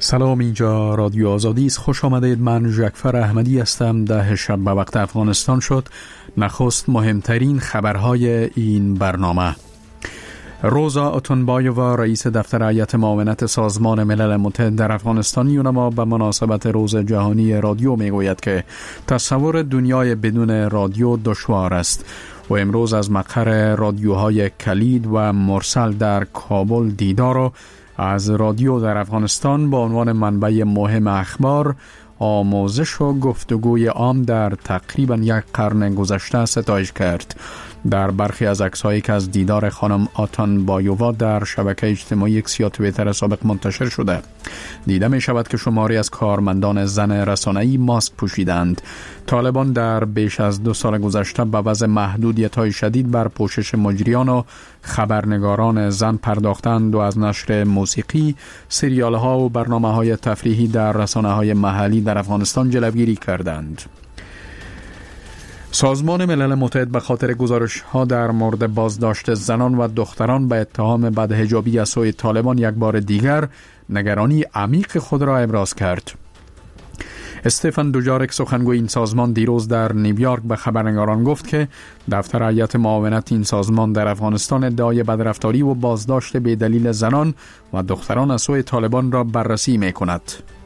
سلام، اینجا رادیو آزادی است. خوش آمدید. من ژکفر احمدی هستم. 10 شب به وقت افغانستان شد. نخست مهمترین خبرهای این برنامه. روزا اتنبایووا رئیس دفتر هیئت معاونت سازمان ملل متحد در افغانستان یونما به مناسبت روز جهانی رادیو میگوید که تصور دنیای بدون رادیو دشوار است و امروز از مقر رادیوهای کلید و مرسل در کابل دیدار و از رادیو در افغانستان به عنوان منبع مهم اخبار، آموزش و گفتگوی عام در تقریباً 1 قرن گذشته ستایش کرد. در برخی از عکس‌هایی که از دیدار خانم اتنبایووا در شبکه اجتماعی اکس یا توییتر سابق منتشر شده، دیده می شود که شماری از کارمندان زن رسانه‌ای ماسک پوشیدند. طالبان در بیش از 2 سال گذشته به وضع محدودیت‌های شدید بر پوشش مجریان و خبرنگاران زن پرداختند و از نشر موسیقی، سریال‌ها و برنامه‌های تفریحی در رسانه‌های محلی در افغانستان جلوگیری کردند. سازمان ملل متحد به خاطر گزارش‌ها در مورد بازداشت زنان و دختران به اتهام بدحجابی از سوی طالبان یک بار دیگر نگرانی عمیق خود را ابراز کرد. استفان دوجارک، سخنگوی این سازمان، دیروز در نیویورک به خبرنگاران گفت که دفتر هیئت معاونت این سازمان در افغانستان ادعای بدرفتاری و بازداشت بی‌دلیل زنان و دختران از سوی طالبان را بررسی می‌کند.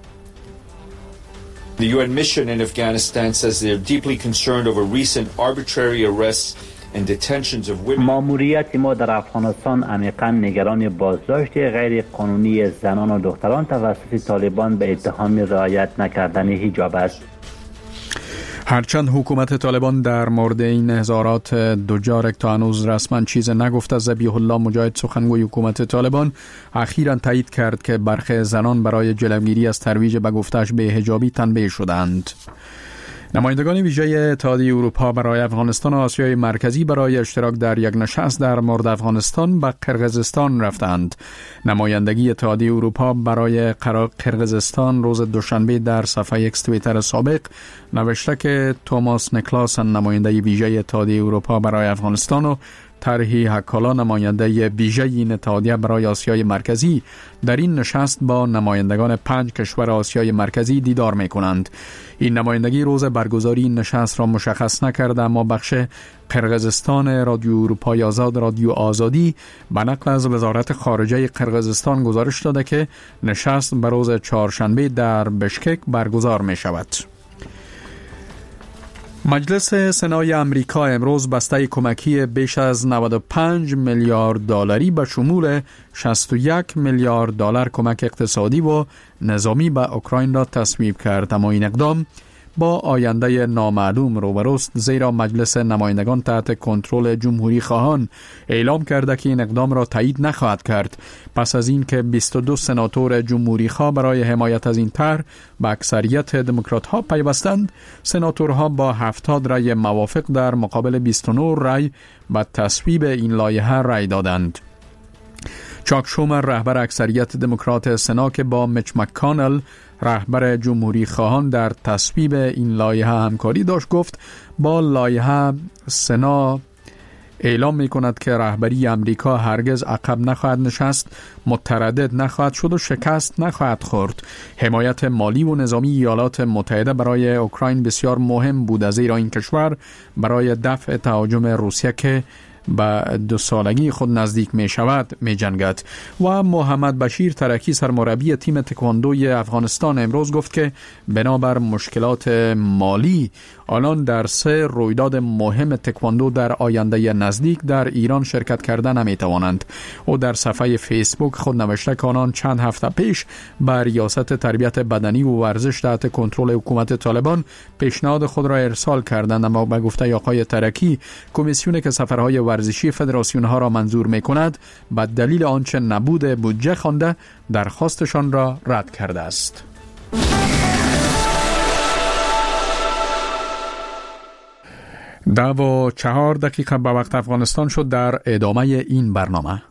The UN mission in Afghanistan says they're deeply concerned over recent arbitrary arrests and detentions of women. ماموریت ما در افغانستان عمیقاً نگران بازداشت غیر قانونی زنان و دختران توسط طالبان به اتهام رعایت نکردن حجاب است. هرچند حکومت طالبان در مورد این اظهارات دوجارک تا هنوز رسما چیز نگفته، ذبیح الله مجاهد، سخنگوی حکومت طالبان، اخیراً تایید کرد که برخی زنان برای جلوگیری از ترویج به گفتش بی‌حجابی تنبیه شدند. نمایندگان ویژه اتحادیه اروپا برای افغانستان و آسیای مرکزی برای اشتراک در یک نشست در مورد افغانستان به قرقیزستان رفتند. نمایندگی اتحادیه اروپا برای قرقیزستان روز دوشنبه در صفحه اکس توییتر سابق نوشته که توماس نیکلاسن، نماینده ویژه اتحادیه اروپا برای افغانستان، و طرحی هکالا، نماینده ویژه این اتحادیه برای آسیای مرکزی، در این نشست با نمایندگان 5 کشور آسیای مرکزی دیدار می کنند. این نمایندگی روز برگزاری این نشست را مشخص نکرده، اما بخش قرقیزستان رادیو اروپای آزاد، رادیو آزادی، به نقل از وزارت خارجه قرقیزستان گزارش داده که نشست به روز چهارشنبه در بشکک برگزار می شود. مجلس سنای امریکا امروز بسته کمکی بیش از 95 میلیارد دلاری به شمول 61 میلیارد دلار کمک اقتصادی و نظامی به اوکراین را تصویب کرد، اما این اقدام با آینده نامعلوم روبروست، زیرا مجلس نمایندگان تحت کنترل جمهوری خواهان اعلام کرده که این اقدام را تایید نخواهد کرد. پس از این که 22 سناتور جمهوری خواه برای حمایت از این طرح به اکثریت دموکرات ها پیوستند، سناتورها با 70 رأی موافق در مقابل 29 رأی به تصویب این لایحه رأی دادند. چاک شومر، رهبر اکثریت دموکرات سنا، که با میچ مک‌کانل، رهبر جمهوری خواهان، در تصویب این لایحه همکاری داشت، گفت با لایحه سنا اعلام می کند که رهبری امریکا هرگز عقب نخواهد نشست، متردد نخواهد شد و شکست نخواهد خورد. حمایت مالی و نظامی ایالات متحده برای اوکراین بسیار مهم بود، زیرا این کشور برای دفع تهاجم روسیه که به 2 سالگی خود نزدیک می شود می جنگد. و محمد بشیر ترکی، سرمربی تیم تکواندوی افغانستان، امروز گفت که بنابر مشکلات مالی آنان در 3 رویداد مهم تکواندو در آینده نزدیک در ایران شرکت کردن نمی توانند. او در صفحه فیسبوک خود نوشته که آنان چند هفته پیش به ریاست تربیت بدنی و ورزش تحت کنترل حکومت طالبان پیشنهاد خود را ارسال کردند، اما به گفته آقای ترکی، کمیسیونی که سفرهای ورزشی فدراسیون ها را منظور می کند به دلیل آنچه نبود بودجه خوانده درخواستشان را رد کرده است. 10:04 به وقت افغانستان شد. در ادامه این برنامه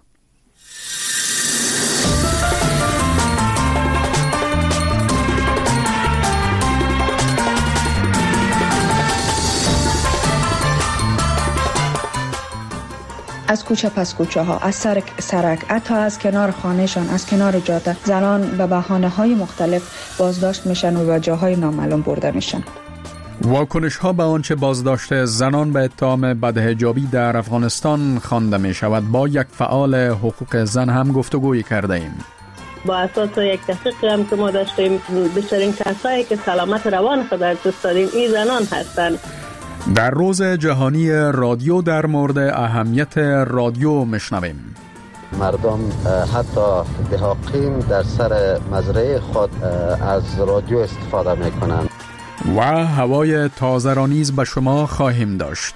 از کوچه پس کوچه ها، از سرک، حتی از کنار خانهشان، از کنار جاده، زنان به بهانه‌های مختلف بازداشت میشن و به جاهای نامعلوم برده میشن. واکنش ها به آنچه بازداشت زنان به اتهام بدحجابی در افغانستان خوانده می شود، با یک فعال حقوق زن هم گفتگویی کرده ایم. با اساس یک تحقیقی هم که ما داشتیم، بیشترین کسایی که سلامت روان خود را دوست داریم این زنان هستند. در روز جهانی رادیو در مورد اهمیت رادیو میشنویم. مردم حتی دهاقین در سر مزرعه خود از رادیو استفاده میکنند و هوای تازه را نیز به شما خواهیم داشت.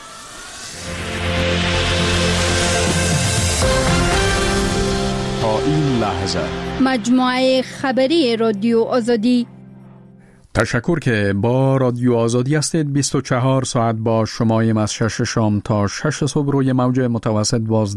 تا این لحظه مجموعه خبری رادیو آزادی. تشکر که با رادیو آزادی هستید. 24 ساعت با شماییم از 6 شام تا 6 صبح روی موج متوسط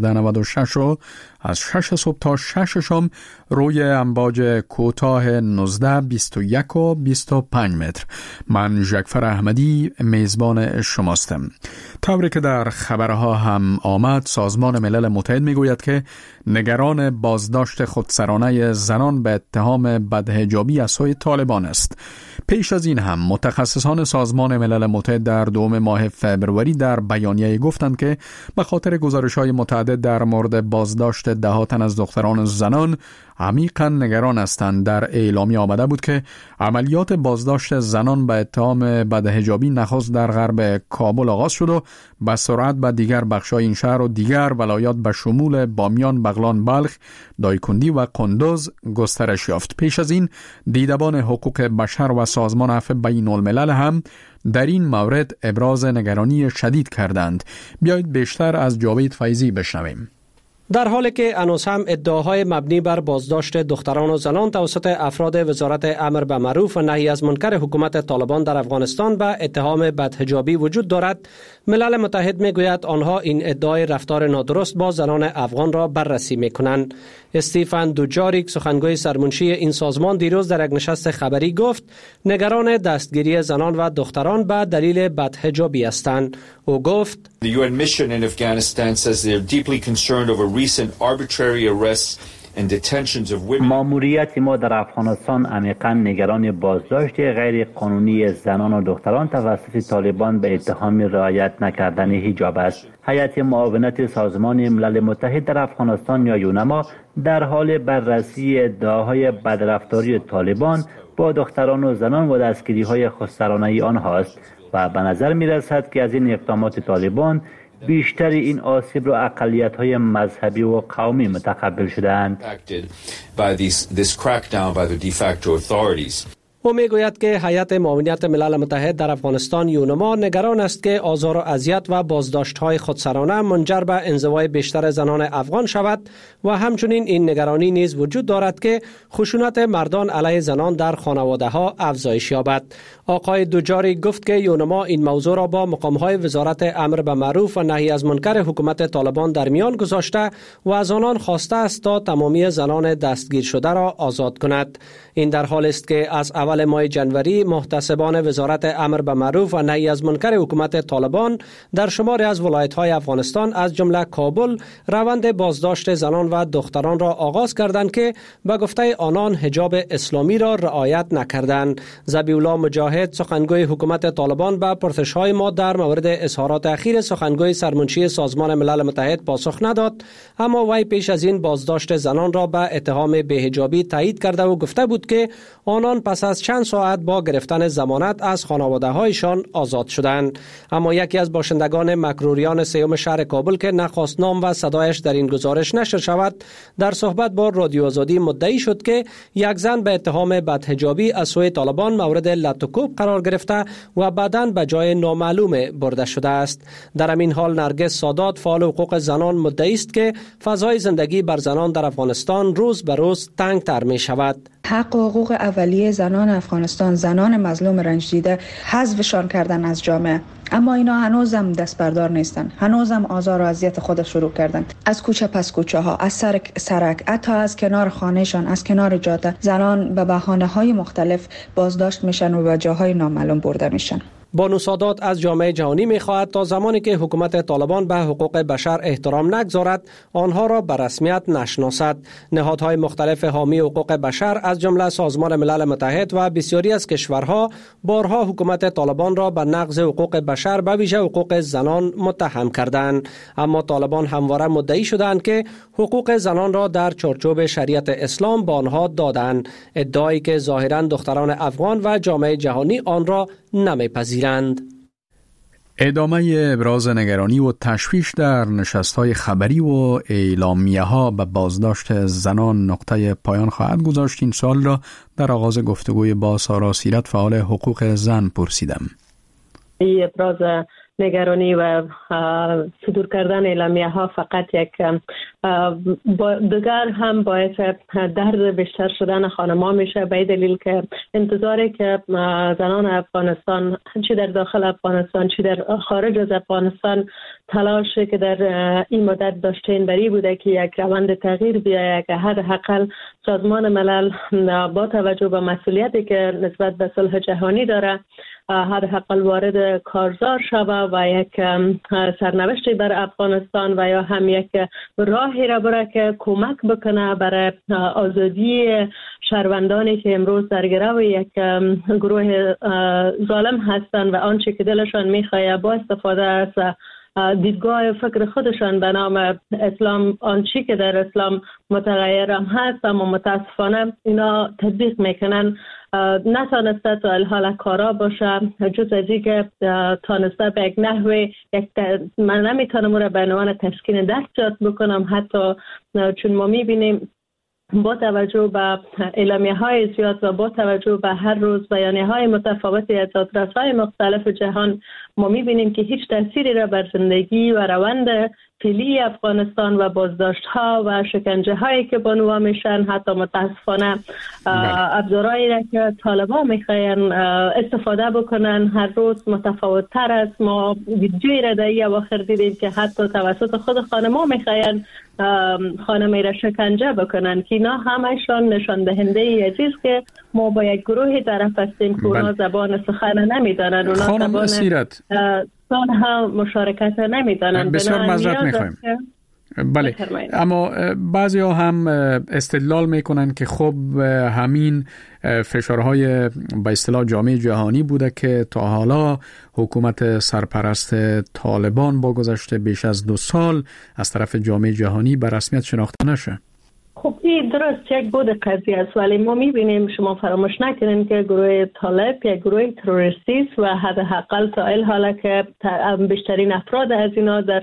1296 و از 6 صبح تا 6 شام روی امواج کوتاه 19 21 و 25 متر. من جعفر احمدی میزبان شماستم. طوری که در خبرها هم آمد، سازمان ملل متحد میگوید که نگران بازداشت خودسرانه زنان به اتهام بدحجابی از سوی طالبان است. پیش از این هم متخصصان سازمان ملل متحد در دوم ماه فبروری در بیانیه گفتند که به خاطر گزارش‌های متعدد در مورد بازداشت دهها تن از دختران زنان عمیقاً نگران هستند. در اعلامیه آمده بود که عملیات بازداشت زنان به اتهام بدحجابی نخست در غرب کابل آغاز شد و به سرعت به دیگر بخش‌های این شهر و دیگر ولایات به شمول بامیان، بغلان، بلخ، دایکندی و قندوز گسترش یافت. پیش از این دیدبان حقوق بشر و سازمان عفو بین الملل هم در این مورد ابراز نگرانی شدید کردند. بیایید بیشتر از جاوید فیضی بشنویم. در حالی که هنوز هم ادعاهای مبنی بر بازداشت دختران و زنان توسط افراد وزارت امر به معروف و نهی از منکر حکومت طالبان در افغانستان به اتهام بدحجابی وجود دارد، ملل متحد میگوید آنها این ادعای رفتار نادرست با زنان افغان را بررسی میکنند. استیفن دوجاریک، سخنگوی سرمنشی این سازمان، دیروز در یک نشست خبری گفت نگران دستگیری زنان و دختران به دلیل بدحجابی هستند. او گفت The UN mission in Afghanistan says they're deeply concerned over recent arbitrary arrests and detentions of women. ماموریت ما در افغانستان عمیقاً نگران بازداشت غیر قانونی زنان و دختران توسط طالبان به اتهام رعایت نکردن حجاب است. هیئت معاونت سازمان ملل متحد در افغانستان یا یونما در حال بررسی ادعاهای بدرفتاری طالبان با دختران و زنان و دستگیری‌های خودسرانه آنهاست و به نظر می رسد که از این اقدامات طالبان بیشتر این آسیب را اقلیت‌های مذهبی و قومی متقبل شدند. او میگوید که هیئت معاونت ملل متحد در افغانستان یونما نگران است که آزار و اذیت و بازداشت‌های خودسرانه منجر به انزوای بیشتر زنان افغان شود و همچنین این نگرانی نیز وجود دارد که خشونت مردان علیه زنان در خانواده‌ها افزایش یابد. آقای دوجاری گفت که یونما این موضوع را با مقام‌های وزارت امر به معروف و نهی از منکر حکومت طالبان در میان گذاشته و از آنان خواسته است تا تمامی زنان دستگیر شده را آزاد کند. این در حال است که از اول ماه جنوری محتسبان وزارت امر به معروف و نهی از منکر حکومت طالبان در شماری از ولایت‌های افغانستان از جمله کابل روند بازداشت زنان و دختران را آغاز کردند که به گفته آنان حجاب اسلامی را رعایت نکردند. ذبیح‌الله مجاهد، سخنگوی حکومت طالبان، به پرسش‌های ما در مورد اظهارات اخیر سخنگوی سرمنشی سازمان ملل متحد پاسخ نداد، اما وی پیش از این بازداشت زنان را به اتهام بی‌حجابی تایید کرده و گفته بود که آنان پس از چند ساعت با گرفتن ضمانت از خانواده‌هایشان آزاد شدند. اما یکی از باشندگان مکروریان سیوم شهر کابل که نخواست نام و صدایش در این گزارش نشر شود، در صحبت با رادیو آزادی مدعی شد که یک زن به اتهام بدحجابی از سوی طالبان مورد لطوکوب قرار گرفته و بعداً به جای نامعلوم برده شده است. در همین حال نرگس سادات، فعال حقوق زنان، مدعی است که فضای زندگی بر زنان در افغانستان روز به روز تنگ‌تر می شود. حق و حقوق اولیه زنان افغانستان، زنان مظلوم رنج دیده، حذفشان کردن از جامعه، اما اینا هنوزم دست بردار نیستن، هنوزم آزار و اذیت خود شروع کردن. از کوچه پس کوچه ها، از سرک، حتی از کنار خانهشان، از کنار جاده، زنان به بهانه‌های مختلف بازداشت میشن و به جاهای نامعلوم برده میشن. بانو سادات از جامعه جهانی می‌خواهد تا زمانی که حکومت طالبان به حقوق بشر احترام نگذارد آنها را به رسمیت نشناسد. نهادهای مختلف حامی حقوق بشر از جمله سازمان ملل متحد و بسیاری از کشورها بارها حکومت طالبان را به نقض حقوق بشر به ویژه حقوق زنان متهم کردند، اما طالبان همواره مدعی شدند که حقوق زنان را در چارچوب شریعت اسلام به آنها دادند، ادعایی که ظاهراً دختران افغان و جامعه جهانی آن را نمی‌پذیرند. ادامه ابراز نگرانی و تشویش در نشست‌های خبری و اعلامیه‌ها به بازداشت زنان نقطه پایان خواهد گذاشت. این سوال را در آغاز گفتگوی با سارا سیرت فعال حقوق زن پرسیدم. ابراز نگرانی و صدور کردن اعلامیه ها فقط یک دیگر هم باعث درد بیشتر شدن خانم‌ها میشه، به دلیل که انتظاری که زنان افغانستان چی در داخل افغانستان چی در خارج از افغانستان تلاشی که در این مدت داشتین بری بوده که یک روند تغییر بیاید، که حداقل سازمان ملل با توجه به مسئولیتی که نسبت به صلح جهانی داره حداقل وارد کارزار شود و یک سرنوشتی بر افغانستان و یا هم یک راهی را بره که کمک بکنه برای آزادی شهروندانی که امروز در گرو یک گروه ظالم هستند و آنچه که دلشان میخواه با استفاده از دیدگاه فکر خودشان به نام اسلام، آنچه که در اسلام متغیر هم هست اما متاسفانه اینا تطبیق میکنن، نتانسته تا الحال کارا باشه، جز از این که تانسته به یک نحوه من نمیتونم او را به عنوان تسکین دست یاد بکنم، حتی چون ما میبینیم با توجه به اعلامیه های زیاد و با توجه به هر روز بیانیه های متفاوتی از آدرس‌های مختلف جهان ما میبینیم که هیچ تأثیری را بر زندگی و روند فعلی افغانستان و بازداشت ها و شکنجه هایی که بانوا میشن، حتی متاسفانه ابزارهایی را که طالبان میخواین استفاده بکنن هر روز متفاوت تر است. ما ویدیویی را در اواخر دیدیم که حتی توسط خود خانم‌ها میخواین خانمی را شکنجه بکنن، که اینا همشان نشان دهنده عزیز که ما با یک گروهی طرف هستیم که اونا زبان سخن نمیدانن، اونا زبان سان هم مشارکت نمیدانن. بسیار معذرت میخوایم. بله، اما بعضی ها هم استدلال میکنن که خب همین فشارهای به اصطلاح جامعه جهانی بوده که تا حالا حکومت سرپرست طالبان با گذشت بیش از 2 سال از طرف جامعه جهانی به رسمیت شناخته نشه. خب این درست یک بود قضیه است، ولی ما میبینیم، شما فراموش نکنین که گروه طالب یک گروه تروریستی است و حداقل تا این حالا که بیشترین افراد از اینا در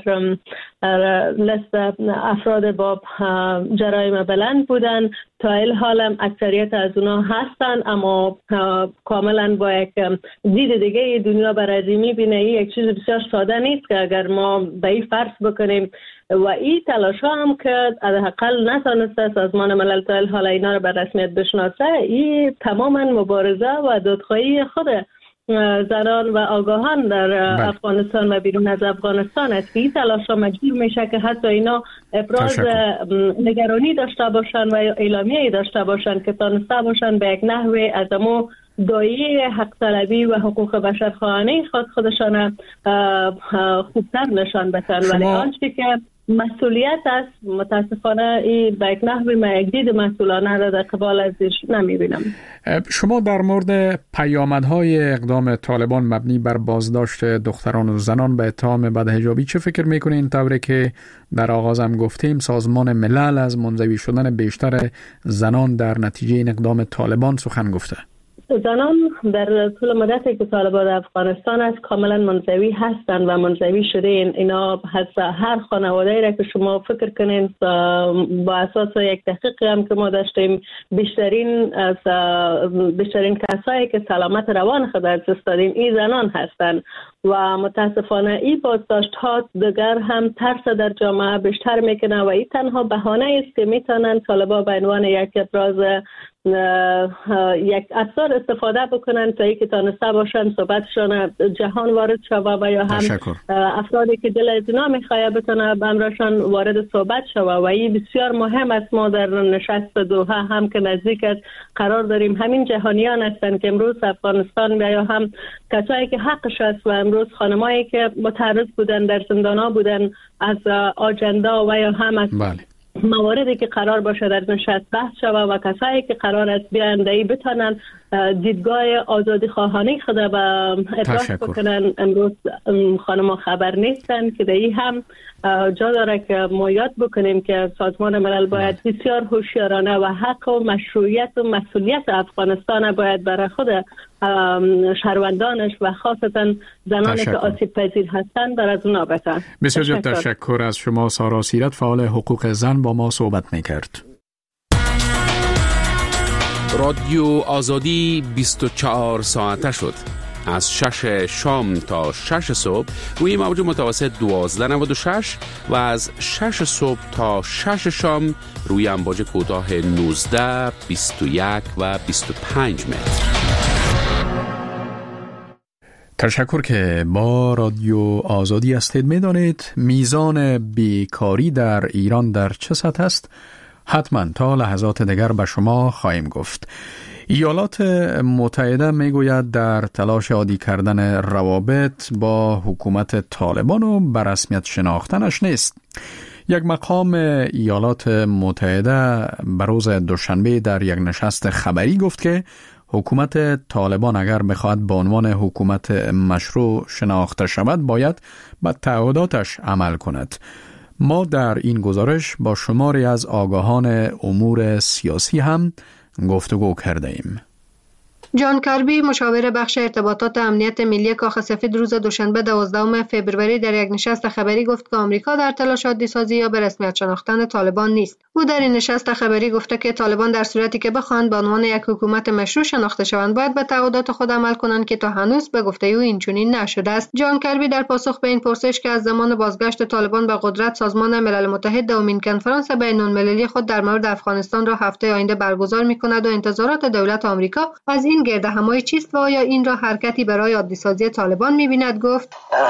لیست افراد با جرایم بلند بودن، تا این حال اکثریت از اونا هستن، اما کاملا با یک دید دیگه دنیا برای میبینه. این یک چیز بسیار ساده نیست که اگر ما به این فرض بکنیم و این تلاش هم که حداقل نتانسته سازمان ملل تا حالا اینا رو به رسمیت بشناسه، این تماما مبارزه و دادخواهی خود زنان و آگاهان در افغانستان و بیرون از افغانستان است که این تلاش ها مجبور میشه که حتی اینا ابراز نگرانی داشته باشن و اعلامیه داشته باشن که تانسته باشن به یک نحوه از امو دایه حق طلبی و حقوق بشر خواهانه خودشان خوبتر نشان بدن. ولی آنچه که مسئولیت است متاسفانه این به یک نحوی من یک دید مسئولانه را در قبال ازش نمیبینم. شما در مورد پیامدهای اقدام طالبان مبنی بر بازداشت دختران و زنان به اتهام بدحجابی چه فکر میکنین؟ طوری که در آغاز هم گفتیم سازمان ملل از منزوی شدن بیشتر زنان در نتیجه این اقدام طالبان سخن گفته. زنان در طول مدتی که طالبان افغانستان است کاملا منزوی هستند و منزوی شده. اینا هر خانواده را که شما فکر کنین با اساس یک تحقیق هم که ما داشتیم بیشترین کسایی که سلامت روان خود از دست دادین این زنان هستند و متاسفانه این بازداشت ها دیگر هم ترس در جامعه بیشتر میکنه و این تنها بهانه است که میتونن طالبان به عنوان یک ابراز یک ابزار استفاده بکنن تا اینکه تانسته باشن صحبتشان جهان وارد شوه و یا هم افرادی که دل از اینا میخواه بتونه امرشان وارد صحبت شوه و این بسیار مهم است. ما در نشست دوحه هم که نزدیک است قرار داریم همین جهانیان هستند که امروز افغانستان یا هم کسایی که حقش است و امروز خانمایی که متعرض بودن در زندانا بودن از آجندا و یا هم از مواردی که قرار باشه در نشست بحث شوه و کسایی که قرار است بیاندهی بتانن دیدگاه آزادی خواهانه خود و ابراز بکنن. امروز خانم خبر نیستن که در این هم جا داره که ما یاد بکنیم که سازمان ملل باید بسیار هوشیارانه و حق و مشروعیت و مسئولیت افغانستان باید برای خود شهروندانش و خاصتا زنانی که آسیب پذیر هستند بر از اونا بتن. بسیار تشکر از شما. سارا سیرت، فعال حقوق زن، با ما صحبت میکرد. رادیو آزادی 24 ساعته شد. از 6 شام تا 6 صبح روی موج متوسط 1296 و از 6 صبح تا 6 شام روی امواج کوتاه 19، 21 و 25 متر. تشکر که با رادیو آزادی هستید. میدانید میزان بیکاری در ایران در چه سطح است؟ حتما تا لحظات دیگر به شما خواهیم گفت. ایالات متحده میگوید در تلاش عادی کردن روابط با حکومت طالبان و به رسمیت شناختنش نیست. یک مقام ایالات متحده به روز دوشنبه در یک نشست خبری گفت که حکومت طالبان اگر بخواهد به عنوان حکومت مشروع شناخته شود باید به تعهداتش عمل کند. ما در این گزارش با شماری از آگاهان امور سیاسی هم گفتگو کرده ایم. جان کربی، مشاور بخش ارتباطات امنیت ملی کاخ سفید، روز دوشنبه 12 فوریه در یک نشست خبری گفت که آمریکا در تلاش عادی سازی یا به رسمیت شناختن طالبان نیست. او در این نشست خبری گفته که طالبان در صورتی که بخواهند به عنوان یک حکومت مشروع شناخته شوند باید به تعهدات خود عمل کنند که تا هنوز به گفته او اینچنین نشده است. جان کربی در پاسخ به این پرسش که از زمان بازگشت طالبان به قدرت سازمان ملل متحد دومین کنفرانس بین‌المللی خود در مورد افغانستان را هفته آینده برگزار می‌کند و انتظارات دولت آمریکا از این گردهمایی چیست و آیا این را حرکتی برای عادی‌سازی طالبان می‌بیند؟ گفت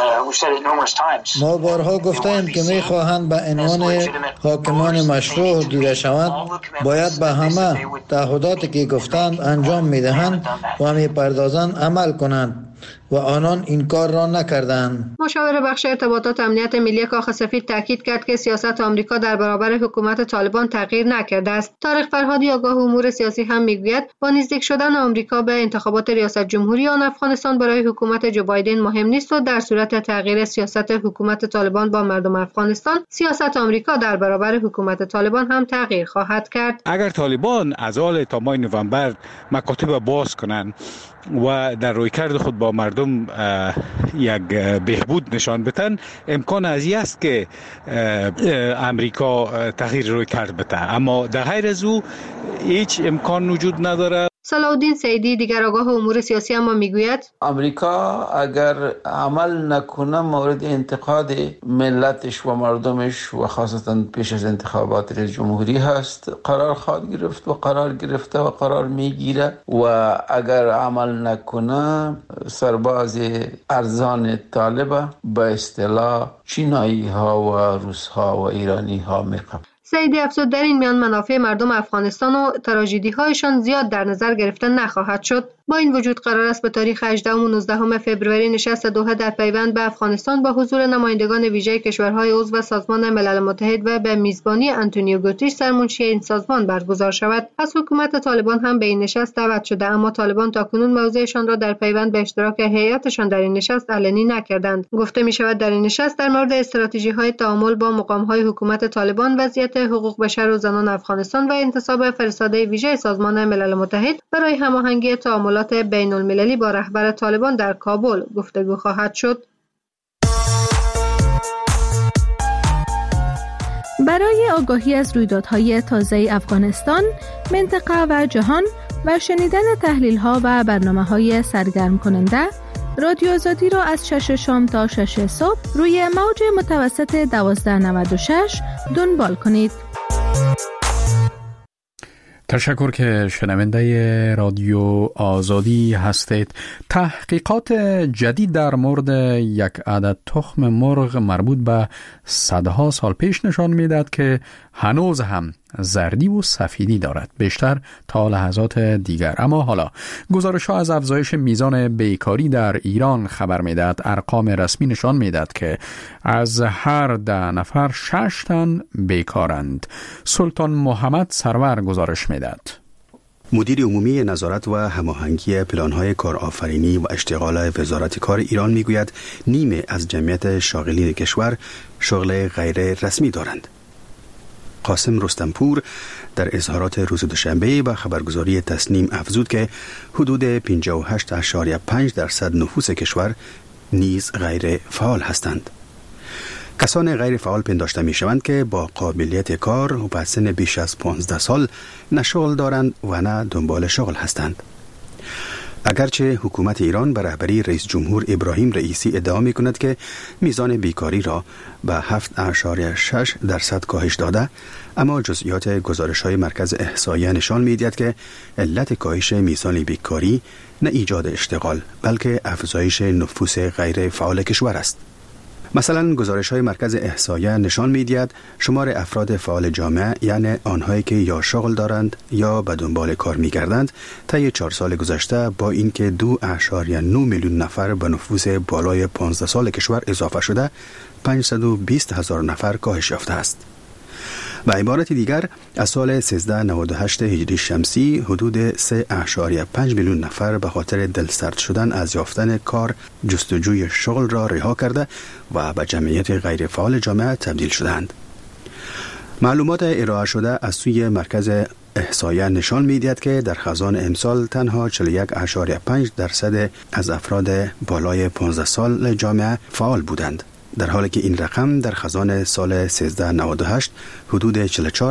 ما بارها گفتیم که می‌خواهند به عنوان حاکمان مشروع دیده شوند، باید به همه تعهداتی که گفتند انجام می‌دهند و می‌پردازند عمل کنند و آنان این کار را نکردند. مشاور بخش ارتباطات امنیت ملی کاخ سفید تاکید کرد که سیاست آمریکا در برابر حکومت طالبان تغییر نکرده است. طارق فرهادی، آگاه امور سیاسی، هم میگوید با نزدیک شدن آمریکا به انتخابات ریاست جمهوری آن افغانستان برای حکومت جو بایدن مهم نیست و در صورت تغییر سیاست حکومت طالبان با مردم افغانستان، سیاست آمریکا در برابر حکومت طالبان هم تغییر خواهد کرد. اگر طالبان از حال تا ماه نوامبر مکاتب باز کنند و در رویکرد خود با مردم یک بهبود نشان بدن، امکان از این است که امریکا تغییر رویکرد بده، اما در غیر از او هیچ امکان وجود نداره. صلاح‌الدین سعیدی، دیگر آگاه امور سیاسی، اما میگوید امریکا اگر عمل نکنه مورد انتقاد ملتش و مردمش و خاصتا پیش از انتخابات رئیس جمهوری هست، قرار خواهد گرفت و قرار گرفته و قرار میگیره و اگر عمل نکنه سرباز ارزان طالب به اصطلاح چینایی ها و روس ها و ایرانی ها میقبل. سعیدی افزود در این میان منافع مردم افغانستان و تراژدی هایشان زیاد در نظر گرفته نخواهد شد. با این وجود قرار است به تاریخ 18 و 19 فوریه نشست دوحه در پیوند به افغانستان با حضور نمایندگان ویژه کشورهای عضو سازمان ملل متحد و به میزبانی آنتونیو گوتریش سرمنشی این سازمان برگزار شود. از حکومت طالبان هم به این نشست دعوت شده، اما طالبان تاکنون موضعشان را در پیوند به اشتراک هیئتشان در این نشست علنی نکردند. گفته می شود در این نشست در مورد استراتژی‌های تعامل با مقام‌های حکومت طالبان، وضعیت حقوق بشر و زنان افغانستان و انتصاب فرستاده ویژه سازمان ملل متحد برای هماهنگی تعاملات بین‌المللی با رهبر طالبان در کابل گفتگو خواهد شد. برای آگاهی از رویدادهای تازه افغانستان، منطقه و جهان و شنیدن تحلیل‌ها و برنامه‌های سرگرم کننده، رادیو آزادی را از 6 شام تا 6 صبح روی موج متوسط 1296 دنبال کنید. تشکر که شنونده رادیو آزادی هستید. تحقیقات جدید در مورد یک عدد تخم مرغ مربوط به صدها سال پیش نشان می‌دهد که هنوز هم زردی و سفیدی دارد، بیشتر تا لحظات دیگر. اما حالا گزارش‌ها از افزایش میزان بیکاری در ایران خبر می‌دهد. ارقام رسمی نشان می‌دهد که از هر 10 نفر 6 تن بیکارند. سلطان محمد سرور گزارش می‌دهد. مدیر عمومی نظارت و هماهنگی پلان‌های کارآفرینی و اشتغال وزارت کار ایران میگوید نیمه از جمعیت شاغلین کشور شغل غیر رسمی دارند. قاسم رستمپور در اظهارات روز دوشنبه به خبرگزاری تسنیم افزود که حدود 58.5% نفوس کشور نیز غیر فعال هستند. کسان غیر فعال پنداشته می شوند که با قابلیت کار و به سن بیش از 15 سال نه شغل دارند و نه دنبال شغل هستند. اگرچه حکومت ایران به رهبری رئیس جمهور ابراهیم رئیسی ادعا می کند که میزان بیکاری را به 7.6% کاهش داده، اما جزئیات گزارش‌های مرکز احصایه نشان می‌دهد که علت کاهش میزان بیکاری نه ایجاد اشتغال بلکه افزایش نفوس غیر فعال کشور است. مثلا گزارش‌های مرکز احصایه نشان می‌دهد شمار افراد فعال جامعه، یعنی آنهایی که یا شغل دارند یا به دنبال کار می‌گردند، طی 4 سال گذشته با اینکه 2.9 میلیون نفر به نفوس بالای 15 سال کشور اضافه شده، 520,000 نفر کاهش یافته است. به عبارت دیگر از سال 1398 هجری شمسی حدود 3.5 میلیون نفر به خاطر دلسرد شدن از یافتن کار جستجوی شغل را رها کرده و به جمعیت غیر فعال جامعه تبدیل شدند. معلومات ارائه شده از سوی مرکز احصایه نشان می‌دهد که در خزان امسال تنها 41.5% از افراد بالای 15 سال جامعه فعال بودند، در حالی که این رقم در خزان سال 1398 حدود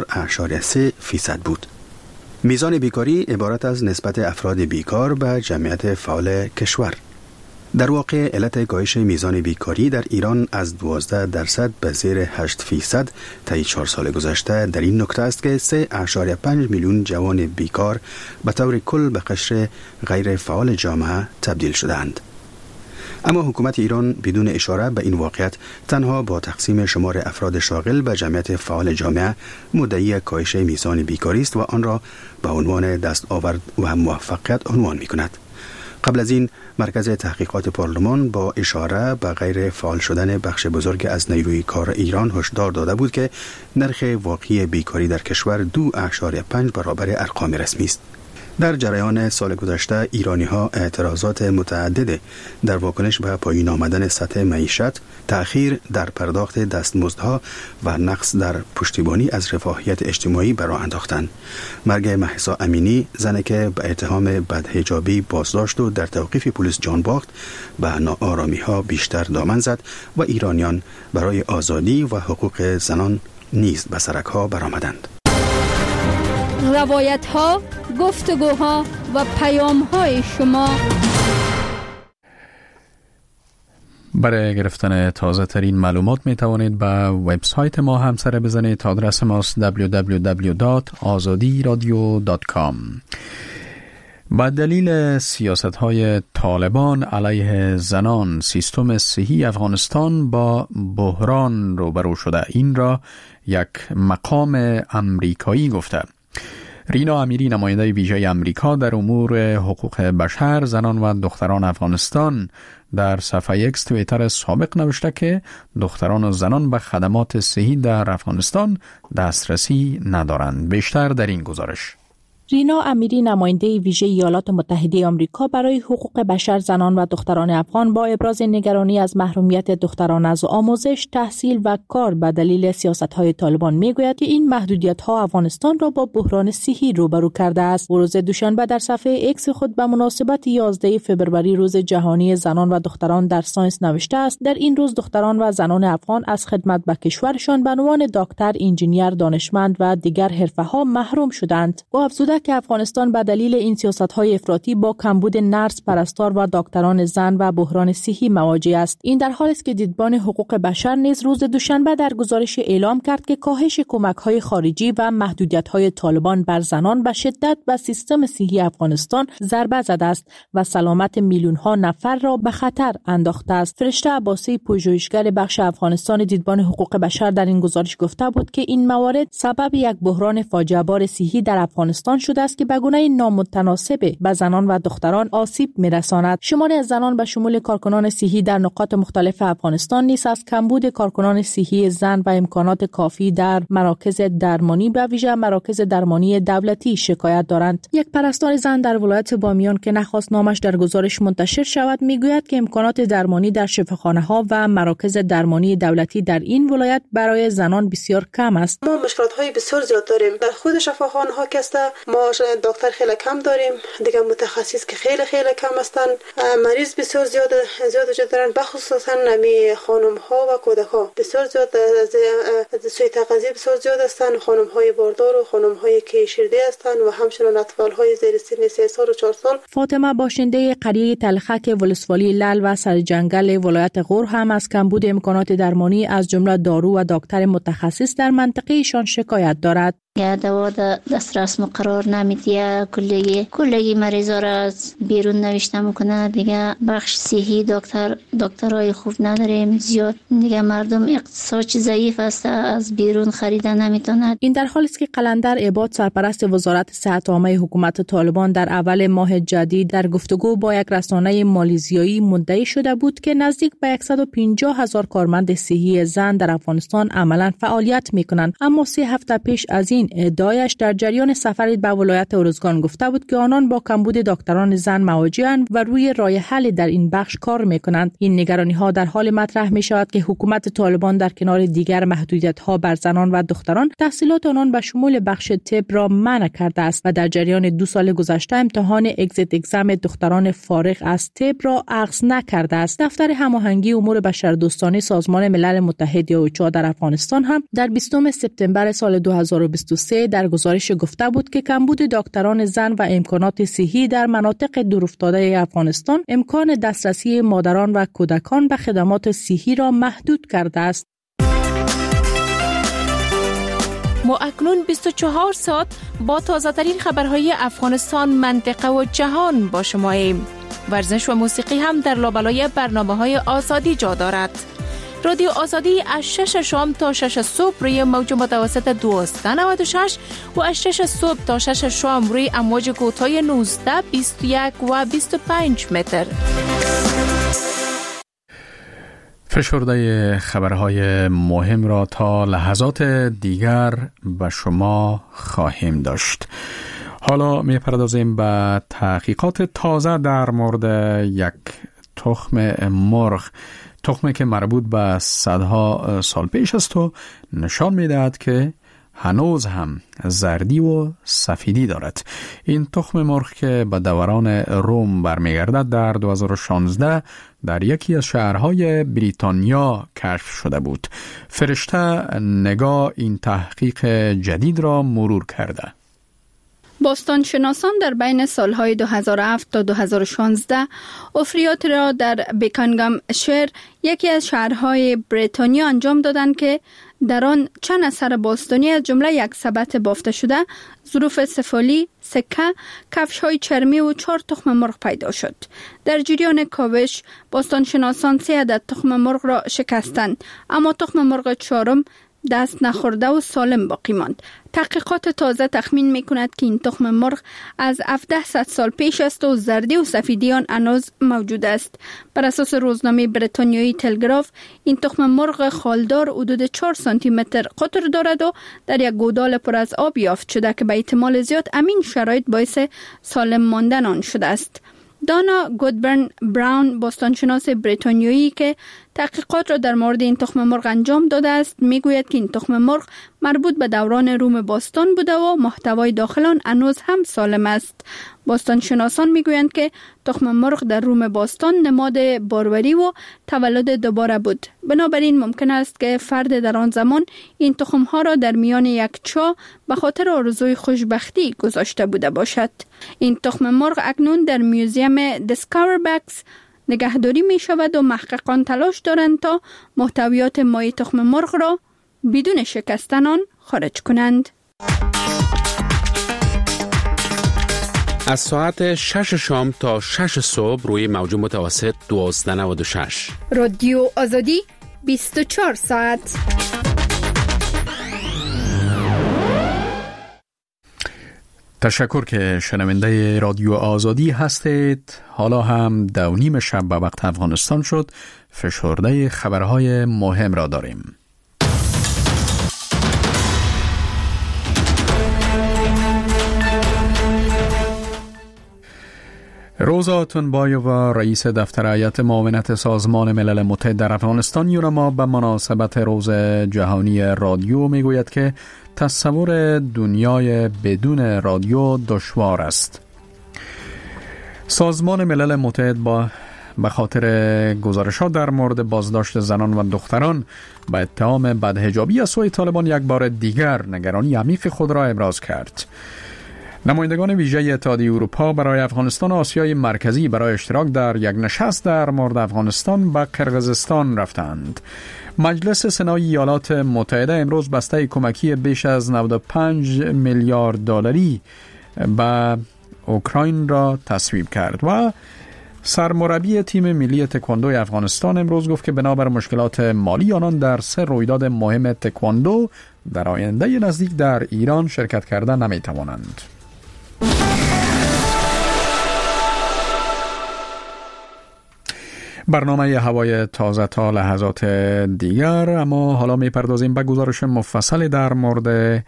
44.3% بود. میزان بیکاری عبارت از نسبت افراد بیکار به جمعیت فعال کشور. در واقع علت کاهش میزان بیکاری در ایران از 12% به زیر 8% طی 4 سال گذشته در این نکته است که 3.5 میلیون جوان بیکار به طور کل به قشر غیر فعال جامعه تبدیل شدند. اما حکومت ایران بدون اشاره به این واقعیت تنها با تقسیم شمار افراد شاغل به جمعیت فعال جامعه مدعی کاهش میزان بیکاری است و آن را به عنوان دستاورد و موفقیت عنوان می‌کند. قبل از این مرکز تحقیقات پارلمان با اشاره به غیر فعال شدن بخش بزرگ از نیروی کار ایران هشدار داده بود که نرخ واقعی بیکاری در کشور 2.5 برابر ارقام رسمی است. در جریان سال گذشته ایرانی‌ها اعتراضات متعدد در واکنش به پایین آمدن سطح معیشت، تأخیر در پرداخت دستمزدها و نقص در پشتیبانی از رفاهیت اجتماعی به راه انداختند. مرگ مهسا امینی، زنی که به اتهام بدحجابی بازداشت و در توقیف پلیس جان باخت، به ناآرامی‌ها بیشتر دامن زد و ایرانیان برای آزادی و حقوق زنان نیز به سرک‌ها برآمدند. روایت ها، گفتگوها و پیام های شما. برای گرفتن تازه ترین معلومات می توانید به وبسایت ما هم سر بزنید. آدرس ماست www.azadiradio.com. با دلیل سیاست‌های طالبان علیه زنان، سیستم صحی افغانستان با بحران روبرو شده. این را یک مقام امریکایی گفته. رینا امیری، نماینده ویژه امریکا در امور حقوق بشر، زنان و دختران افغانستان، در صفحه اکس توییتر سابق نوشته که دختران و زنان به خدمات صحی در افغانستان دسترسی ندارند. بیشتر در این گزارش. رینا امیری، نماینده ویژه ایالات متحده آمریکا برای حقوق بشر، زنان و دختران افغان، با ابراز نگرانی از محرومیت دختران از آموزش، تحصیل و کار به دلیل سیاست‌های طالبان میگوید که این محدودیت‌ها افغانستان را با بحران صحی روبرو کرده است. روز دوشنبه در صفحه اکس خود به مناسبت 11 فوریه روز جهانی زنان و دختران در ساینس نوشته است: در این روز دختران و زنان افغان از خدمت به کشورشان به عنوان دکتر، انجینیر، دانشمند و دیگر حرفه‌ها محروم شدند. او افزوده که افغانستان به دلیل این سیاست‌های افراطی با کمبود نرس، پرستار و دکتران زن و بحران صحی مواجه است. این در حالی است که دیدبان حقوق بشر نیز روز دوشنبه در گزارش اعلام کرد که کاهش کمک‌های خارجی و محدودیت‌های طالبان بر زنان به شدت به سیستم صحی افغانستان ضربه زده است و سلامت میلیون‌ها نفر را به خطر انداخته است. فرشته عباسی، پژوهشگر بخش افغانستان دیدبان حقوق بشر، در این گزارش گفته بود که این موارد سبب یک بحران فاجعه بار صحی در افغانستان شده است که به گونه نامتناسب به زنان و دختران آسیب می‌رساند. شماری از زنان به شمول کارکنان صحی در نقاط مختلف افغانستان نیز از کمبود کارکنان صحی زن و امکانات کافی در مراکز درمانی به ویژه مراکز درمانی دولتی شکایت دارند. یک پرستار زن در ولایت بامیان که نخواست نامش در گزارش منتشر شود میگوید که امکانات درمانی در شفاخانه‌ها و مراکز درمانی دولتی در این ولایت برای زنان بسیار کم است. ما مشکلات‌های بسیار زیاد داریم. در خود شفاخانه‌ها که ما دکتر خیلی کم داریم، دیگه متخصص که خیلی کم هستن. مریض بسیار زیاد وجود دارن، بخصوصا نمی خانم‌ها و کودک‌ها بسیار زیاد از سوی تغذیه بسیار زیاد هستن. خانم‌های باردار و خانم‌هایی که شیرده هستن و همچنین اطفال‌های زیر سن 3 سال و 4 سال. فاطمه باشنده قریه تلخک ولسوالی لل و سرجنگل ولایت غور هم از کمبود امکانات درمانی از جمله دارو و دکتر متخصص در منطقه ایشان شکایت دارد. یا دوا دسترس قرار نمیده، کلگی مریضا را از بیرون نوشته میکنه. دیگه بخش صحی دکترای خوب نداریم، زیاد دیگه مردم اقتصادی ضعیف است، از بیرون خریدن نمیتونه. این در حالی است که قلندر عباد، سرپرست وزارت صحت عامه حکومت طالبان، در اول ماه جدید در گفتگو با یک رسانه مالیزیایی مدعی شده بود که نزدیک به 150,000 کارمند صحی زن در افغانستان عملاً فعالیت میکنند. اما 3 هفته پیش از این ادعایش در جریان سفری به ولایت ارزگان گفته بود که آنان با کمبود دکتران زن مواجه‌اند و روی راه حل در این بخش کار میکنند. این نگرانی‌ها در حال مطرح می شود که حکومت طالبان در کنار دیگر محدودیت‌ها بر زنان و دختران تحصیلات آنان به شمول بخش طب را منع کرده است و در جریان 2 سال گذشته امتحان اگزیت اگزم دختران فارغ از طب را اخذ نکرده است. دفتر هماهنگی امور بشردوستانه سازمان ملل متحد یا اوچا در افغانستان هم در 20 سپتامبر سال 2023 در گزارش گفته بود که کمبود دکتران زن و امکانات صحی در مناطق دورافتاده افغانستان امکان دسترسی مادران و کودکان به خدمات صحی را محدود کرده است. ما اکنون 24 ساعت با تازه ترین خبرهای افغانستان، منطقه و جهان با شماییم. ورزش و موسیقی هم در لابلای برنامه‌های آزادی جا دارد. رادیو آزادی از 6 شام تا 6 صبح روی موج متوسط 1296 و از 6 صبح تا 6 شام روی امواج کوتاه 19، 21 و 25 متر. فشرده خبرهای مهم را تا لحظات دیگر به شما خواهیم داشت. حالا می پردازیم به تحقیقات تازه در مورد یک تخم مرغ، تخمی که مربوط به صدها سال پیش است و نشان می دهد که هنوز هم زردی و سفیدی دارد. این تخم مرغ که به دوران روم برمیگردد در 2016 در یکی از شهرهای بریتانیا کشف شده بود. فرشته نگاه این تحقیق جدید را مرور کرده. باستانشناسان در بین سالهای 2007 تا 2016 افریات را در بیکانگام شهر، یکی از شهرهای بریتانیا، انجام دادند که در آن چند اثر باستانی از جمله یک سبد بافته شده، ظروف سفالی، سکه، کفش‌های چرمی و 4 تخم مرغ پیدا شد. در جریان کاوش باستانشناسان 3 عدد تخم مرغ را شکستند، اما تخم مرغ 4م دست نخورده و سالم باقی ماند. تحقیقات تازه تخمین می‌کند که این تخم مرغ از 1700 سال پیش است و زردی و سفیدی آن هنوز موجود است. بر اساس روزنامه بریتانیایی تلگراف، این تخم مرغ خالدار حدود 4 سانتی متر قطر دارد و در یک گودال پر از آب یافت شده که به احتمال زیاد امین شرایط باعث سالم ماندن آن شده است. دانا گودبرن براون، باستانشناس بریتانیایی که تحقیقات را در مورد این تخم مرغ انجام داده است. میگوید که این تخم مرغ مربوط به دوران روم باستان بوده و محتوای داخل آن هنوز هم سالم است. باستانشناسان میگویند که تخم مرغ در روم باستان نماد باروری و تولد دوباره بود. بنابراین ممکن است که فرد در آن زمان این تخم ها را در میان یک چاه به خاطر آرزوی خوشبختی گذاشته بوده باشد. این تخم مرغ اکنون در میوزیم دیسکاور بکس نگهداری می شود و محققان تلاش دارند تا محتویات مای تخم مرغ را بدون شکستن آن خارج کنند. از ساعت 6 شام تا 6 صبح روی موج متوسط 1296 رادیو آزادی 24 ساعت. تشکر که شنونده رادیو آزادی هستید. حالا هم 2:30 شب به وقت افغانستان شد. فشرده خبرهای مهم را داریم. روزا تونبایووا رئیس دفتر هیئت معاونت سازمان ملل متحد در افغانستان یونما به مناسبت روز جهانی رادیو میگوید که تصور دنیای بدون رادیو دشوار است. سازمان ملل متحد به خاطر گزارشات در مورد بازداشت زنان و دختران به اتهام بدحجابی از سوی طالبان یک بار دیگر نگرانی عمیق خود را ابراز کرد. نمایندگان ویژه اتحادیه اروپا برای افغانستان و آسیای مرکزی برای اشتراک در یک نشست در مورد افغانستان به قرقیزستان رفتند. مجلس سنای ایالات متحده امروز بسته کمکی بیش از 95 میلیارد دلاری به اوکراین را تصویب کرد و سرمربی تیم ملی تکواندو افغانستان امروز گفت که بنابر مشکلات مالی آنان در 3 رویداد مهم تکواندو در آینده نزدیک در ایران شرکت کردن نمی‌توانند. برنامه هوای تازه تا لحظات دیگر، اما حالا میپردازیم به گزارش مفصل در مورد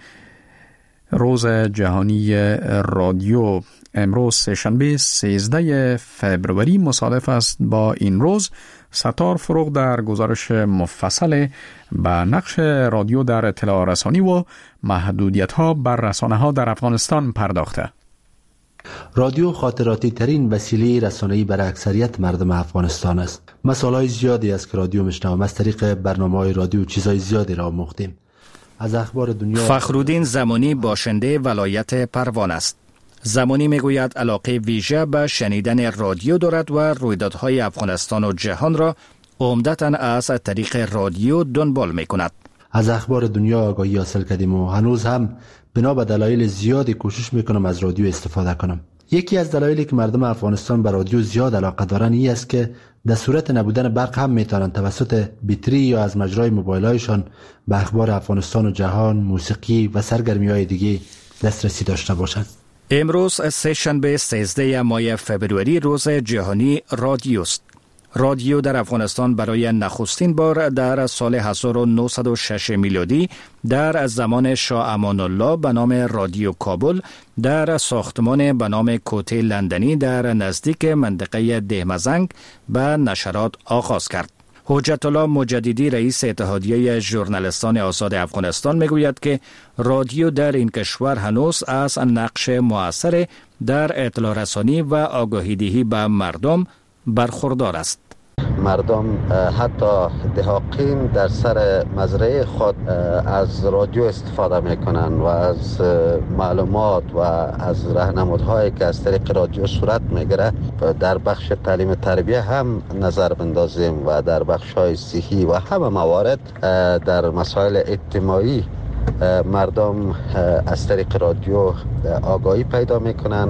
روز جهانی رادیو. امروز سه‌شنبه 13 فبروری مصادف است با این روز. ستار فروغ در گزارش مفصل به نقش رادیو در اطلاع رسانی و محدودیت‌ها بر رسانه‌ها در افغانستان پرداخته. رادیو خاطراتی ترین وسیله رسانه‌ای برای اکثریت مردم افغانستان است. ما سالهای زیادی است که رادیو میشنوم. از طریق برنامه‌های رادیو چیزهای زیادی را آموختیم. از اخبار دنیا. فخرالدین زمانی باشنده ولایت پروان است. زمانی میگوید علاقه ویژه به شنیدن رادیو دارد و رویدادهای افغانستان و جهان را عمدتاً از طریق رادیو دنبال میکند. از اخبار دنیا آگاهی حاصل کردیم و هنوز هم بنا به دلایل زیادی کوشش میکنم از رادیو استفاده کنم. یکی از دلایلی که مردم افغانستان به رادیو زیاد علاقه دارند این است که در صورت نبودن برق هم میتونند توسط بطری یا از مجرای موبایل‌هایشان به اخبار افغانستان و جهان، موسیقی و سرگرمی‌های دیگه دسترسی داشته باشند. امروز سه‌شنبه 13 ماه فبروری روز جهانی رادیو است. رادیو در افغانستان برای نخستین بار در سال 1906 میلادی در زمان شاه امان الله به نام رادیو کابل در ساختمان به نام کوته لندنی در نزدیک منطقه دهمزنگ به نشرات آغاز کرد. حجت الله مجددی رئیس اتحادیه ژورنالیستان آزاد افغانستان میگوید که رادیو در این کشور هنوز از نقش مؤثر در اطلاع رسانی و آگاهی دهی به مردم برخوردار است. مردم حتی دهاقین در سر مزرعه خود از رادیو استفاده میکنن و از معلومات و از راهنمودهایی که از طریق رادیو صورت میگیره. در بخش تعلیم تربیه هم نظر بندازیم و در بخش های صحی و همه موارد در مسائل اجتماعی مردم از طریق رادیو آگاهی پیدا میکنن.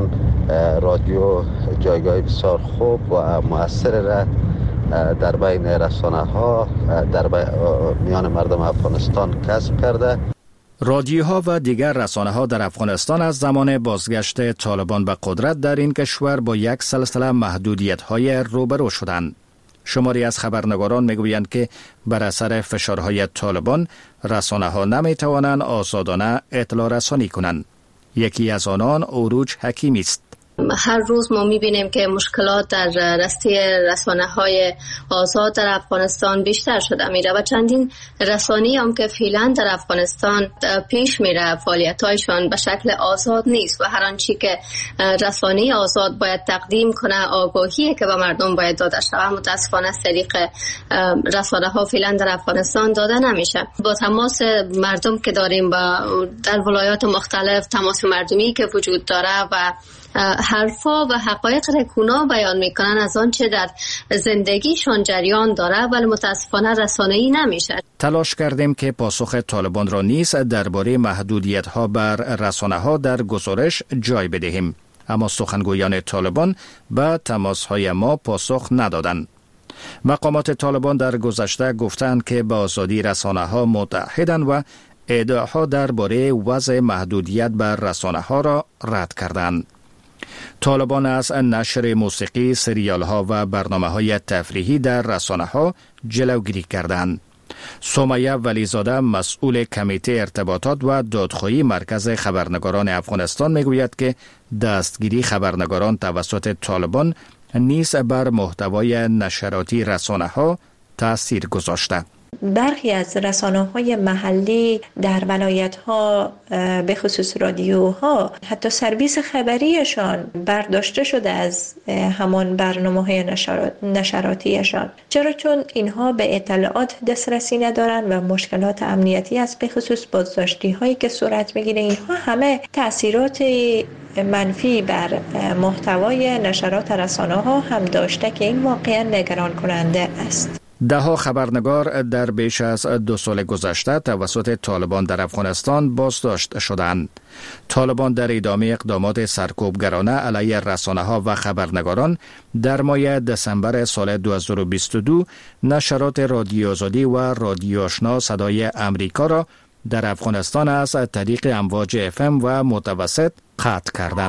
رادیو جایگاه بسیار خوب و مؤثر را در بین رسانه ها در میان مردم افغانستان کسب کرده. رادیوها و دیگر رسانه ها در افغانستان از زمان بازگشت طالبان به قدرت در این کشور با یک سلسله محدودیت های روبرو شدند. شماری از خبرنگاران میگویند که بر اثر فشارهای طالبان رسانه ها نمی توانند آزادانه اطلاع رسانی کنند. یکی از آنان اوروج حکیمی است. هر روز ما میبینیم که مشکلات در راسته رسانه‌های آزاد در افغانستان بیشتر شده میره و چندین رسانه‌ای هم که فعلا در افغانستان پیش میره فعالیت‌هایشان به شکل آزاد نیست و هر آنچه که رسانه آزاد باید تقدیم کنه، آگاهی که به مردم باید داده شود، متاسفانه از طریق رسانه‌ها فعلا در افغانستان داده نمیشه. با تماس مردم که داریم در ولایات مختلف، تماس مردمی که وجود داره و حرفا و حقایق رکونا بیان میکنن از آنچه در زندگیشان جریان داره، ولی متاسفانه رسانه‌ای نمیشه. تلاش کردیم که پاسخ طالبان را نیز درباره محدودیت‌ها بر رسانه‌ها در گزارش جای بدهیم، اما سخنگویان طالبان به تماس‌های ما پاسخ ندادند. مقامات طالبان در گذشته گفتند که با آزادی رسانه‌ها متحدند و ادعاها درباره وضع محدودیت بر رسانه‌ها را رد کردند. طالبان از نشر موسیقی، سریال‌ها و برنامه‌های تفریحی در رسانه‌ها جلوگیری کردند. سمیه ولیزاده، مسئول کمیته ارتباطات و دادخواهی مرکز خبرنگاران افغانستان میگوید که دستگیری خبرنگاران توسط طالبان نیز بر محتوای نشراتی رسانه‌ها تأثیر گذاشته. برخی از رسانه‌های محلی در ولایت‌ها به خصوص رادیوها حتی سرویس خبریشان برداشته شده از همان برنامه‌های نشراتیشان. چرا؟ چون اینها به اطلاعات دسترسی ندارن و مشکلات امنیتی است، به خصوص بازداشتی‌هایی که صورت می‌گیره. اینها همه تأثیرات منفی بر محتوای نشرات رسانه‌ها هم داشته که این واقعا نگران کننده است. ده‌ها خبرنگار در بیش از 2 سال گذشته توسط طالبان در افغانستان بازداشت شدند. طالبان در ادامه اقدامات سرکوبگرانه علیه رسانه‌ها و خبرنگاران در ماه دسامبر سال 2022 نشرات رادیو آزادی و رادیو آشنا صدای امریکا را در افغانستان از طریق امواج FM و متوسط قطع کردند.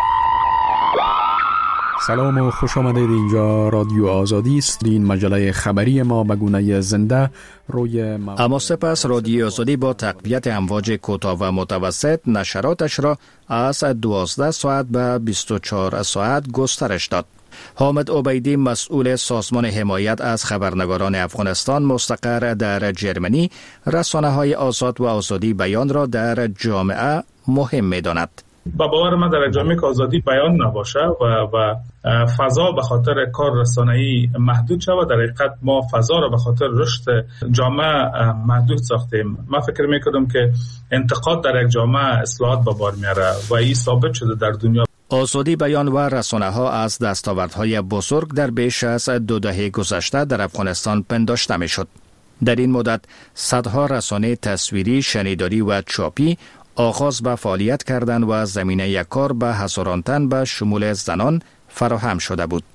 سلام و خوش آمدید. اینجا رادیو آزادی است. این مجله خبری ما به گونه زنده روی اما سپس رادیو آزادی با تقویت امواج کوتاه و متوسط نشراتش را از 12 ساعت به 24 ساعت گسترش داد. حامد عبیدی، مسئول سازمان حمایت از خبرنگاران افغانستان مستقر در جرمنی، رسانه‌های آزاد و آزادی بیان را در جامعه مهم می‌داند. با باور من در جامعه که آزادی بیان نباشه و فضا به خاطر کار رسانه‌ای محدود شود، در حقیقت ما فضا را به خاطر رشد جامعه محدود ساختیم. من فکر می‌کنم که انتقاد در یک جامعه اصلاحات به بار میاره و این ثابت شده در دنیا. آزادی بیان و رسانه‌ها از دستاوردهای بزرگ در بیش از 2 دهه گذشته در افغانستان پنداشته می‌شد. در این مدت صدها رسانه تصویری، شنیداری و چاپی آغاز به فعالیت کردند و زمینه کار به هزاران تن به شمول زنان فراهم شده بود.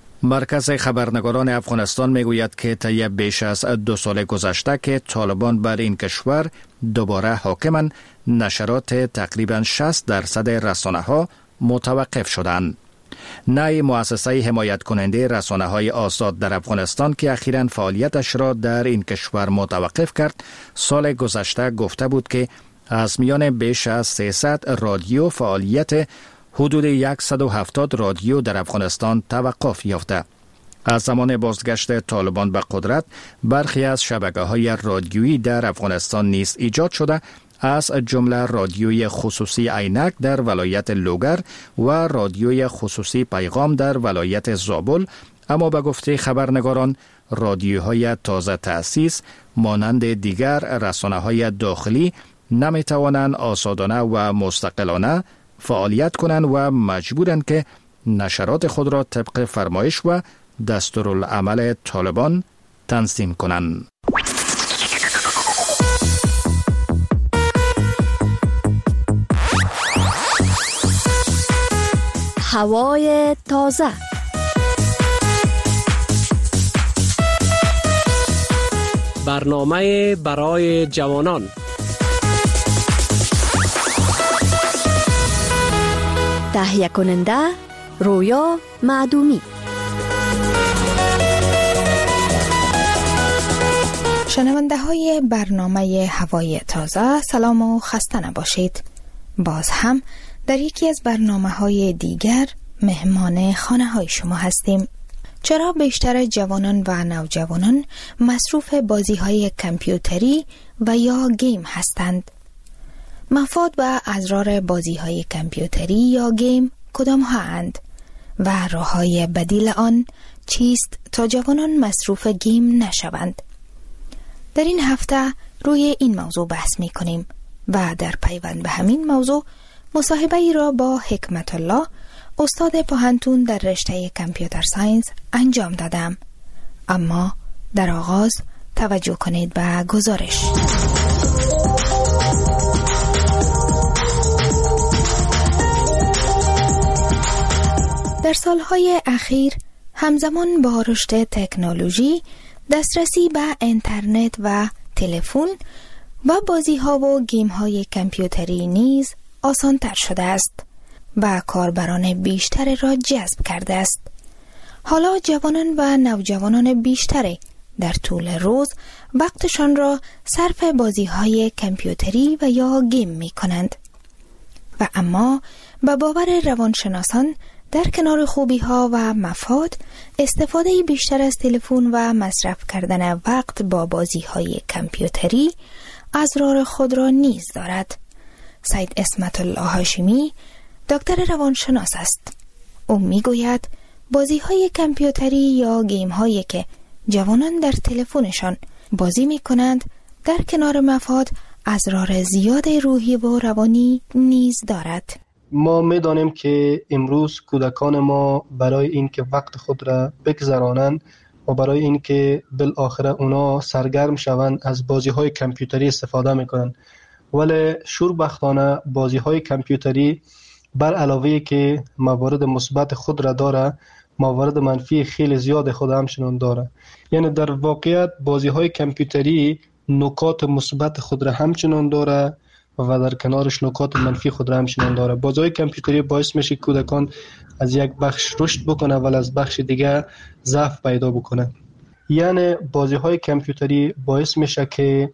مرکز خبرنگاران افغانستان میگوید که طی بیش از 2 سال گذشته که طالبان بر این کشور دوباره حاکمند، نشرات تقریباً 60% رسانه‌ها متوقف شدند. نای مؤسسه حمایت کننده رسانه‌های آزاد در افغانستان که اخیراً فعالیتش را در این کشور متوقف کرد، سال گذشته گفته بود که از میان بیش از 300 رادیو فعالیت حدود 170 رادیو در افغانستان توقف یافته. از زمان بازگشت طالبان به قدرت، برخی از شبکه‌های رادیویی در افغانستان نیز ایجاد شده، از جمله رادیوی خصوصی عینک در ولایت لوگر و رادیوی خصوصی پیغام در ولایت زابل. اما به گفته خبرنگاران، رادیوهای تازه تأسیس مانند دیگر رسانه‌های داخلی نمیتوانند آزادانه و مستقلانه فعالیت کنند و مجبورند که نشرات خود را طبق فرمایش و دستورالعمل طالبان تنظیم کنند. هوای تازه. برنامه برای جوانان. تهیه کننده رویا معدومی. شنونده های برنامه هوای تازه، سلام و خسته نباشید. باز هم در یکی از برنامه های دیگر مهمان خانه های شما هستیم. چرا بیشتر جوانان و نوجوانان مصروف بازی های کامپیوتری و یا گیم هستند؟ مفاد و اضرار بازی های کامپیوتری یا گیم کدام ها اند؟ و راه های بدیل آن چیست تا جوانان مصروف گیم نشوند؟ در این هفته روی این موضوع بحث می کنیم و در پیوند به همین موضوع مصاحبه ای را با حکمت الله، استاد پوهنتون در رشته کامپیوتر ساینس انجام دادم. اما در آغاز توجه کنید به گزارش. در سالهای اخیر همزمان با رشد تکنولوژی، دسترسی به اینترنت و تلفن و بازی‌ها و گیم‌های کامپیوتری نیز آسان‌تر شده است و کاربران بیشتر را جذب کرده است. حالا جوانان و نوجوانان بیشتری در طول روز وقتشان را صرف بازی‌های کامپیوتری و یا گیم می‌کنند. و اما به باور روانشناسان در کنار خوبی‌ها و مفاد، استفاده بیشتر از تلفن و مصرف کردن وقت با بازی‌های کامپیوتری اضرار خود را نیز دارد. سید اسمت الله هاشمی دکتر روانشناس است. او میگوید بازی‌های کامپیوتری یا گیم‌هایی که جوانان در تلفنشان بازی می‌کنند در کنار مفاد اضرار زیاد روحی و روانی نیز دارد. ما می‌دانیم که امروز کودکان ما برای اینکه وقت خود را بگذرانند و برای اینکه بالاخره اونا سرگرم شوند از بازی‌های کامپیوتری استفاده می‌کنند. ولی شوربختانه بازی‌های کامپیوتری بر علاوه که موارد مثبت خود را داره، موارد منفی خیلی زیاد خود همچنان داره. یعنی در واقعیت بازی‌های کامپیوتری نکات مثبت خود را همچنان داره و در کنارش نکات منفی خود را همچنان داره. بازی‌های کامپیوتری باعث میشه کودکان از یک بخش رشد بکنه ولی از بخش دیگه ضعف پیدا بکنه. یعنی بازی‌های کامپیوتری باعث میشه که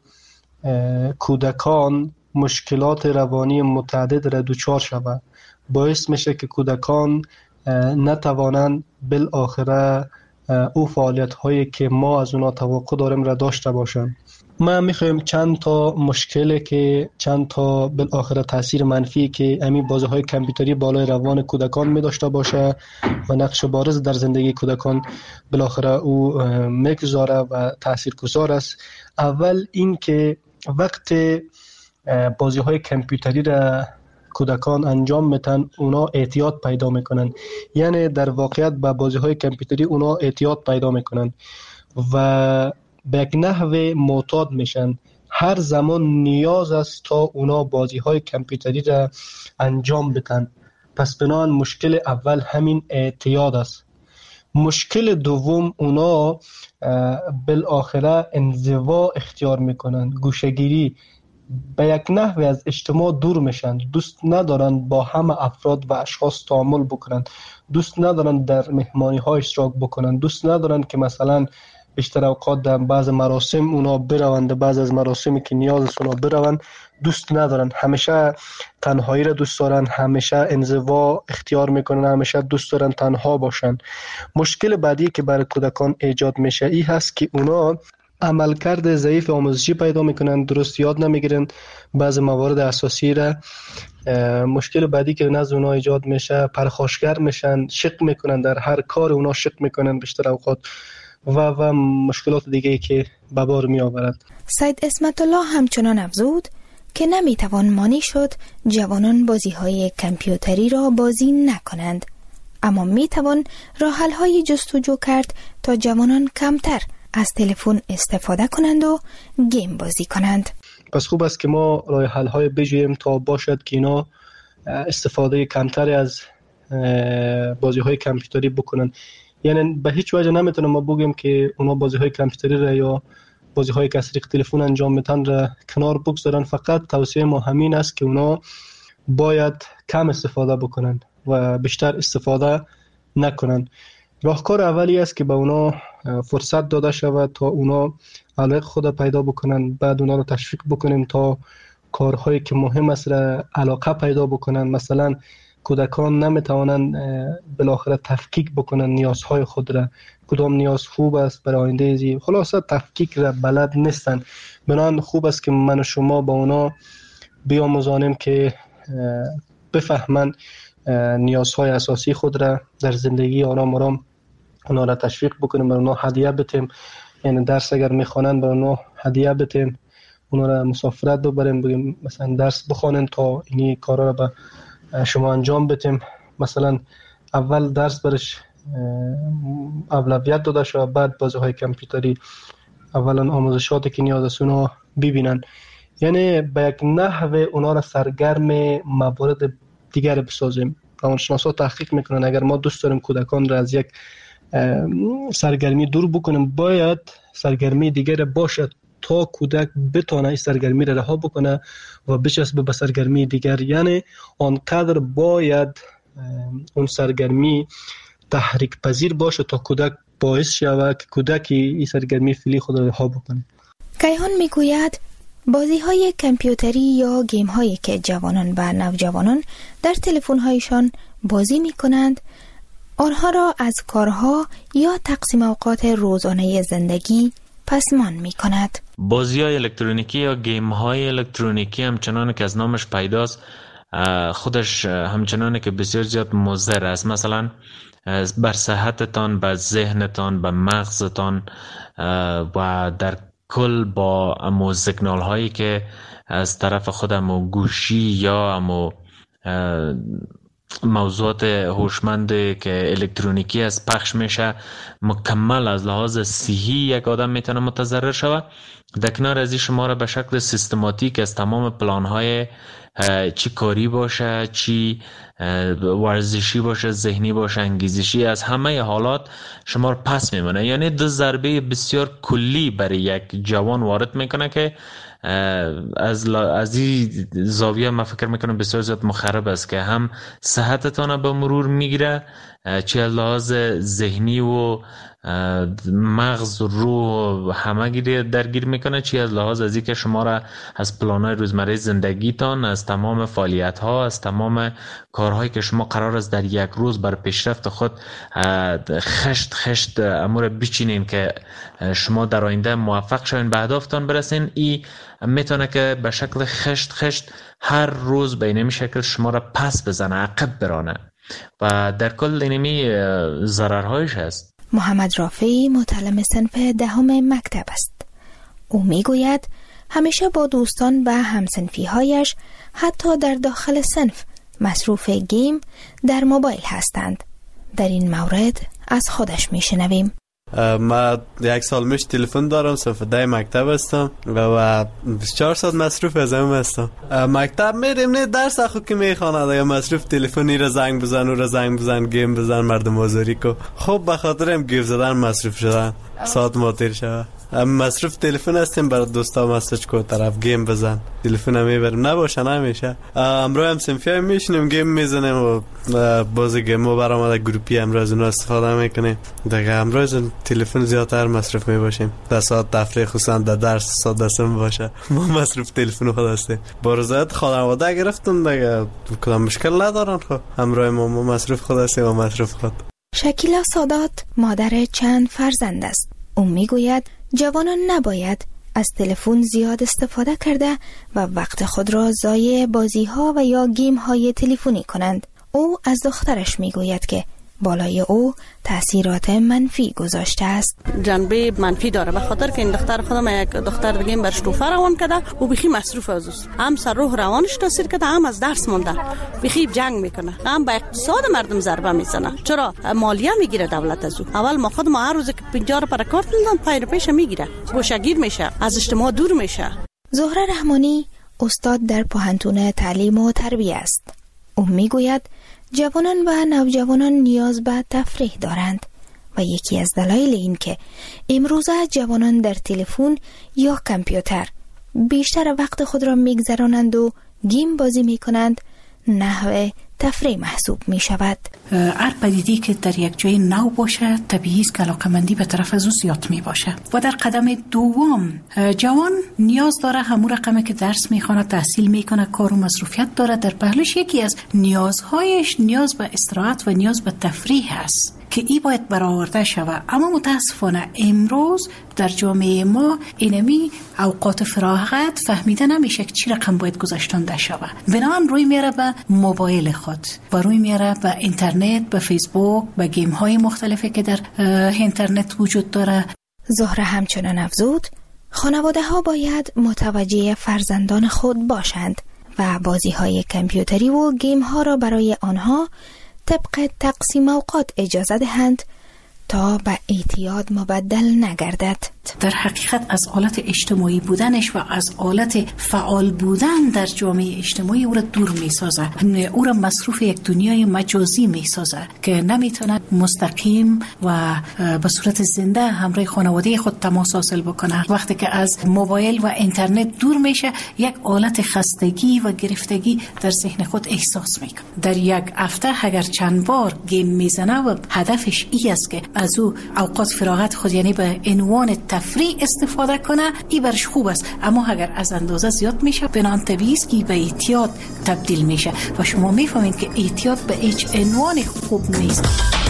کودکان مشکلات روانی متعدد را دچار شوند. باعث میشه که کودکان نتوانند بالاخره او فعالیت هایی که ما از اونا توقع داریم را داشته باشند. ما میخوایم چند تا مشکلی که چند تا بالاخره تاثیر منفی که همین بازی های کامپیوتری بالای روان کودکان می داشته باشه و نقش بارز در زندگی کودکان بالاخره او میگذاره و تاثیرگذار است. اول این که وقت بازی های کامپیوتری را کودکان انجام میتن اونا اعتیاد پیدا میکنن. یعنی در واقعیت با بازی های کامپیوتری اونا اعتیاد پیدا میکنن و به یک نحو معتاد میشن. هر زمان نیاز است تا اونا بازی های کامپیوتری را انجام بدن. پس بنابراین مشکل اول همین اعتیاد است. مشکل دوم اونا بالاخره انزوا اختیار میکنن، گوشه‌گیری، به یک نحوی از اجتماع دور میشن. دوست ندارن با همه افراد و اشخاص تعامل بکنن، دوست ندارن در مهمانی ها اشتراک بکنن، دوست ندارن که مثلا بیشتر اوقات در بعض مراسم اونا بروند، بعض از مراسمی که نیاز است اونا بروند دوست ندارن. همیشه تنهایی را دوست دارن، همیشه انزوا اختیار میکنن، همیشه دوست دارن تنها باشن. مشکل بعدی که برای کودکان ایجاد میشه این هست که اونا عملکرد ضعیف آموزشی پیدا میکنن، درست یاد نمیگیرن بعض موارد اساسی را. مشکل بعدی که نزد اونا ایجاد میشه پرخاشگر میشن، شک میکنن، در هر کار اونا شک میکنن بیشتر اوقات و مشکلات دیگه که به بار می آورد. سید اسمت الله همچنان افزود که نمیتوان مانع شد جوانان بازی های کامپیوتری را بازی نکنند، اما میتوان راه حل های جستجو کرد تا جوانان کمتر از تلفن استفاده کنند و گیم بازی کنند. پس خوب است که ما راه حل های بجوییم تا باشد که اینا استفاده کمتری از بازی های کامپیوتری بکنند. یعنی به هیچ وجه نمیتونم ما بگیم که اونا بازی های کامپیوتری را یا بازی های که از طریق تلفن انجام میتن را کنار بگذارن. فقط توصیه ما همین است که اونا باید کم استفاده بکنن و بیشتر استفاده نکنن. راهکار اولی است که به اونا فرصت داده شود تا اونا علاقه خود پیدا بکنن، بعد اونا رو تشویق بکنیم تا کارهایی که مهم است را علاقه پیدا بکنن. مثلا کودکان نمیتوانند بالاخره تفکیک بکنن نیازهای خود را، کدام نیاز خوب است برای آینده زی، خلاصه تفکیک را بلد نیستن. بنابراین خوب است که من و شما با اونا بیاموزانیم که بفهمن نیازهای اساسی خود را در زندگی آرام آرام اونا را تشویق بکنیم، برای اونا هدیه بتیم. یعنی درس اگر میخوانند برای اونا هدیه بتیم، اونا را مسافرت ببریم، بگیم مثلا درس بخوانند تا اینی کارا را به شما انجام بتیم. مثلا اول درس برش اولویت داده شد، بعد بازی‌های کامپیوتری اولا آموزشاتی که نیاز است اونا ببینن. یعنی به یک نحوه اونا را سرگرم موارد دیگر بسازیم. روانشناسا تحقیق میکنن اگر ما دوست داریم کودکان را از یک سرگرمی دور بکنیم، باید سرگرمی دیگر باشد تا کودک بتونه این سرگرمی را رها بکنه و بچسبه به سرگرمی دیگر. یعنی آنقدر باید اون سرگرمی تحریک پذیر باشه تا کودک باعث شود که کودک این سرگرمی فعلی خود را رها بکنه. کیهان میگوید بازی های کامپیوتری یا گیم هایی که جوانان و نوجوانان در تلفن هایشان بازی می کنند آنها را از کارها یا تقسیم اوقات روزانه زندگی پسمان می کند. بازی های الکترونیکی یا گیم های الکترونیکی همچنان که از نامش پیداست خودش همچنان که بسیار زیاد مضر است. مثلا بر صحتتان، بر ذهنتان، بر مغزتان و در کل با امو سیگنال هایی که از طرف خودم گوشی یا امو موضوعات هوشمند که الکترونیکی از پخش میشه مکمل از لحاظ صحی یک آدم میتونه متضرر شود. در کنار از این شما را به شکل سیستماتیک از تمام پلان های چی کاری باشه، چی ورزشی باشه، ذهنی باشه، انگیزشی، از همه حالات شما را پس میمونه. یعنی دو ضربه بسیار کلی برای یک جوان وارد میکنه که از این زاویه من فکر میکنم بسیار زیاد مخرب است که هم صحتتان به مرور میگیره، چه از لحاظ ذهنی و مغز و روح همه درگیر میکنه، چه از لحاظ از اینکه شما را از پلان‌های روزمره زندگیتان، از تمام فعالیت‌ها، از تمام کارهایی که شما قرار است در یک روز بر پیشرفت خود خشت امور بچینین که شما در آینده موفق شوین به اهدافتان برسین. این میتونه که به شکل خشت هر روز به اینمی شکل شما را پس بزنه، عقب برانه و در کل اینمی ضررهایش هست. محمد رافعی متعلم صنف دهم مکتب است. او میگوید همیشه با دوستان و همصنفی‌هایش حتی در داخل صنف مصروف گیم در موبایل هستند. در این مورد از خودش میشنویم. من 1 سال میش تلفن دارم، صف 10 مکتب هستم و 24 ساعت مصروف از هم هستم. مکتب میریم نه درس خود که میخواند یا مصروف تلفنی را زنگ بزن گیم بزن مردم آزاری کو. خب به خاطر هم گیف زدن مصروف شدن ساعت ما تیر شود. مصروف تلفن هستیم برای دوستا مسیج کو طرف گیم بزن، تلفن میبریم نباشه نمیشه. امروز هم صنفی میشینیم گیم میزنیم و بازی گیم برآمده گروپی امروز اون استفاده میکنیم. دیگه امروز تلفن زیادتر مصروف میباشیم. در ساعت تفریح خصوصا در درس ساعت دسم باشه ما مصروف تلفن خود هستیم. با رضایت خانواده گرفتم دیگه کدام مشکل ندارن. خب امروز ما مصروف خود هستیم و مصروف خود. شکیلا سادات مادر چند فرزند است. او میگوید جوانان نباید از تلفن زیاد استفاده کرده و وقت خود را ضایع بازی‌ها و یا گیم‌های تلفنی کنند. او از دخترش میگوید که بالای او تأثیرات منفی گذاشته است. جنبه منفی داره به خاطر که این دختر خودم یک دختر دیگه برش توفه روان کرده و بخی مصروف از اوست. هم سر روح روانش تاثیر کرده، هم از درس مونده، بخی جنگ میکنه، هم به اقتصاد مردم ضربه میزنه. چرا مالیه میگیره دولت از او. اول ما خود ما هر روز که 50 پر کارت میدن پیش میگیره، گوشه‌گیر میشه، از اجتماع دور میشه. زهره رحمانی استاد در پوهنتون تعلیم و تربیت است. او میگوید جوانان و نوجوانان نیاز به تفریح دارند و یکی از دلایل این که امروزه جوانان در تلفن یا کامپیوتر بیشتر وقت خود را میگذرانند و گیم بازی میکنند نحو تفریح محسوب می شود. هر پدیدی که در یک جای نو باشه طبیعی است که علاقمندی به طرف از او زیاد می باشه. و در قدم دوم جوان نیاز داره همون رقمی که درس میخونه، تحصیل میکنه، کار و مصروفیت داره. در پهلوش یکی از نیازهایش نیاز به استراحت و نیاز به تفریح است که ای باید برآورده شود. اما متاسفانه امروز در جامعه ما اینمی اوقات فراغت فهمیده نمیشه که چی رقم باید گذاشتنده شود. بنابراین روی میره به موبایل خود و روی میره به اینترنت، به فیسبوک، به گیم های مختلفی که در اینترنت وجود داره. زهره همچنان افزود خانواده ها باید متوجه فرزندان خود باشند و بازی های کامپیوتری و گیم ها را برای آنها طبق تقسیم اوقات اجازه دهند تا به اعتیاد مبدل نگردد. در حقیقت از حالت اجتماعی بودنش و از حالت فعال بودن در جامعه اجتماعی او را دور می سازه، او را مصروف یک دنیای مجازی می سازه که نمیتونه مستقیم و به صورت زنده همراه خانواده خود تماس حاصل بکنه. وقتی که از موبایل و اینترنت دور میشه یک حالت خستگی و گرفتگی در ذهن خود احساس میکنه. در یک هفته اگر چند بار گیم میزنه و هدفش این است که از او اوقات فراغت خود یعنی به عنوان تفریح استفاده کنه، این برش خوب است. اما اگر از اندازه زیاد میشه بنان طبیعی است که به اعتیاد تبدیل میشه و شما میفهمید که اعتیاد به هیچ عنوان خوب نیست.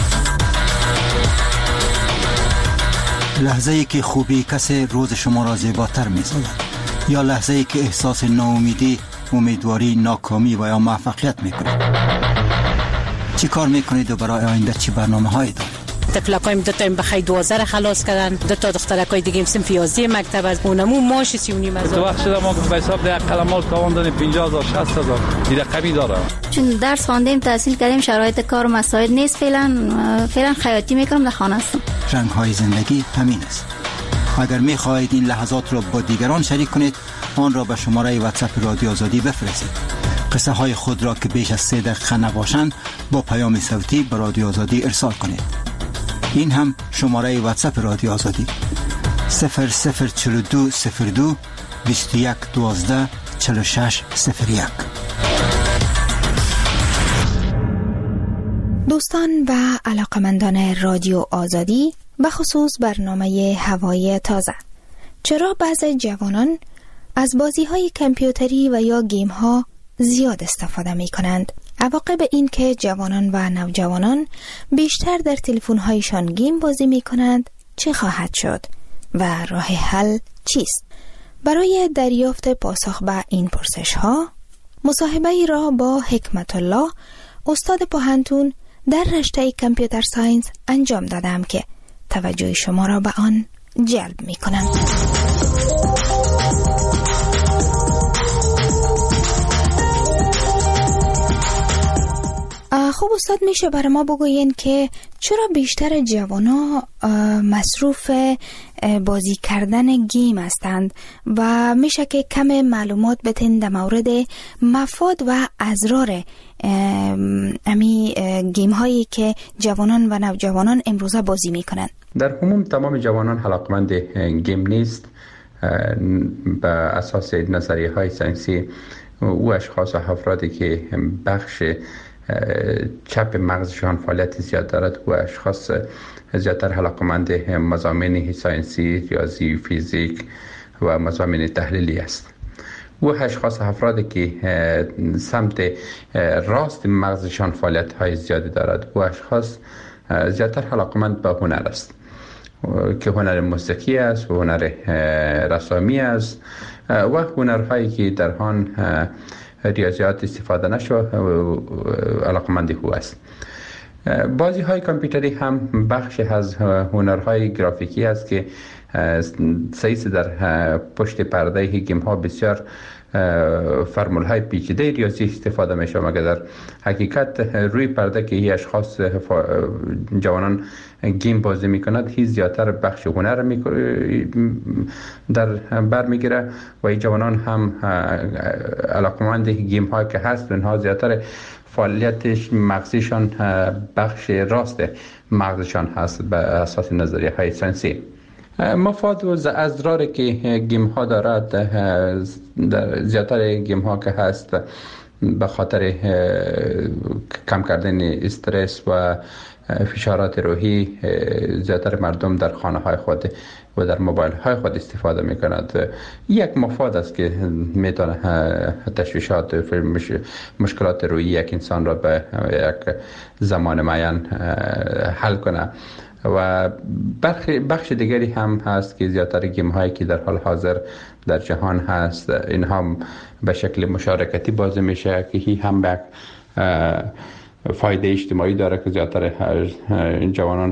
لحظه‌ای که خوبی کسی روز شما را زیباتر می‌سازد یا لحظه‌ای که احساس ناامیدی، امیدواری، ناکامی و یا موفقیت می‌کنید. چی کار می‌کنید و برای آینده چی برنامه‌هایی دارید؟ تفلکایم دو تا بخای 12 خلاص کردن، دو تا دخترکای دیگه صنف 11 مکتب از اونمو ماش 39,000. تو وقت شده ما به حساب ده قلمات کاوندن 50,000 60,000 این رقمی داره. چون درس خواندیم، تحصیل کردیم، شرایط کار و مساعد نیست. فعلا خیاطی میکنم، در خانه هستم. رنگ‌های زندگی همین است. اگر می‌خواهید این لحظات را با دیگران شریک کنید، آن را به شماره واتساپ رادیو آزادی بفرستید. قصه های خود را که بیش از 3 دقیقه نباشند با پیام صوتی به رادیو آزادی ارسال کنید. این هم شماره واتساپ رادیو آزادی 004202 2112 4601. دوستان و علاقمندان رادیو آزادی، به خصوص برنامه هوای تازه، چرا بعضی جوانان از بازی‌های کامپیوتری و یا گیم‌ها زیاد استفاده می‌کنند؟ عواقب این که جوانان و نوجوانان بیشتر در تلفن‌هایشان گیم بازی می‌کنند چه خواهد شد و راه حل چیست؟ برای دریافت پاسخ به این پرسش‌ها مصاحبه‌ای را با حکمت الله، استاد پوهنتون در رشته کامپیوتر ساینس انجام دادم که توجه شما را به آن جلب می‌کنم. خب استاد، میشه برای ما بگوین که چرا بیشتر جوانا مصروف بازی کردن گیم هستند و میشه که کم معلومات بتین در مورد مفاد و اضرار امی گیم هایی که جوانان و نوجوانان امروزه بازی میکنند؟ در عموم تمام جوانان علاقمند گیم نیست. به اساس نظریه های ساینسی او اشخاص و افرادی که بخش چپ مغزشان فعالیت زیاد دارد و اشخاص زیادتر علاقمند مضامین ساینسی، ریاضی، فیزیک و مضامین تحلیلی است. و اشخاص افرادی که سمت راست مغزشان فعالیت های زیادی دارد و اشخاص زیادتر علاقمند به هنر است که هنر موسیقی است و هنر رسامی است و هنرهایی که در آن ریاضیات استفاده نشو علاقمندی هو است. بازی های کامپیوتری هم بخش از هنرهای گرافیکی است که سعیس در پشت پرده گیم ها بسیار فرمول های پیچیده ریاضی استفاده می شود، مگر در حقیقت روی پرده که این اشخاص جوانان گیم بازی می کند هی زیادتر بخش هنر در بر می گیره و این جوانان هم علاقمند گیم ها که هست اونها زیادتر فعالیتش مغزیشان بخش راست مغزشان هست به اساس نظریه های ساینسی. مفاد و اضراری که گیم ها دارد، در زیادتر گیم ها که هست به خاطر کم کردن استرس و فشارات روحی زیادتر مردم در خانه های خود و در موبایل های خود استفاده می کند. یک مفاد است که میتونه تشویشات مشکلات روحی یک انسان را به یک زمان معین حل کنه. و بخش دیگری هم هست که زیادتر گیم هایی که در حال حاضر در جهان هست اینها به شکل مشارکتی بازی میشه که هی هم به فایده اجتماعی داره که زیادتر جوانان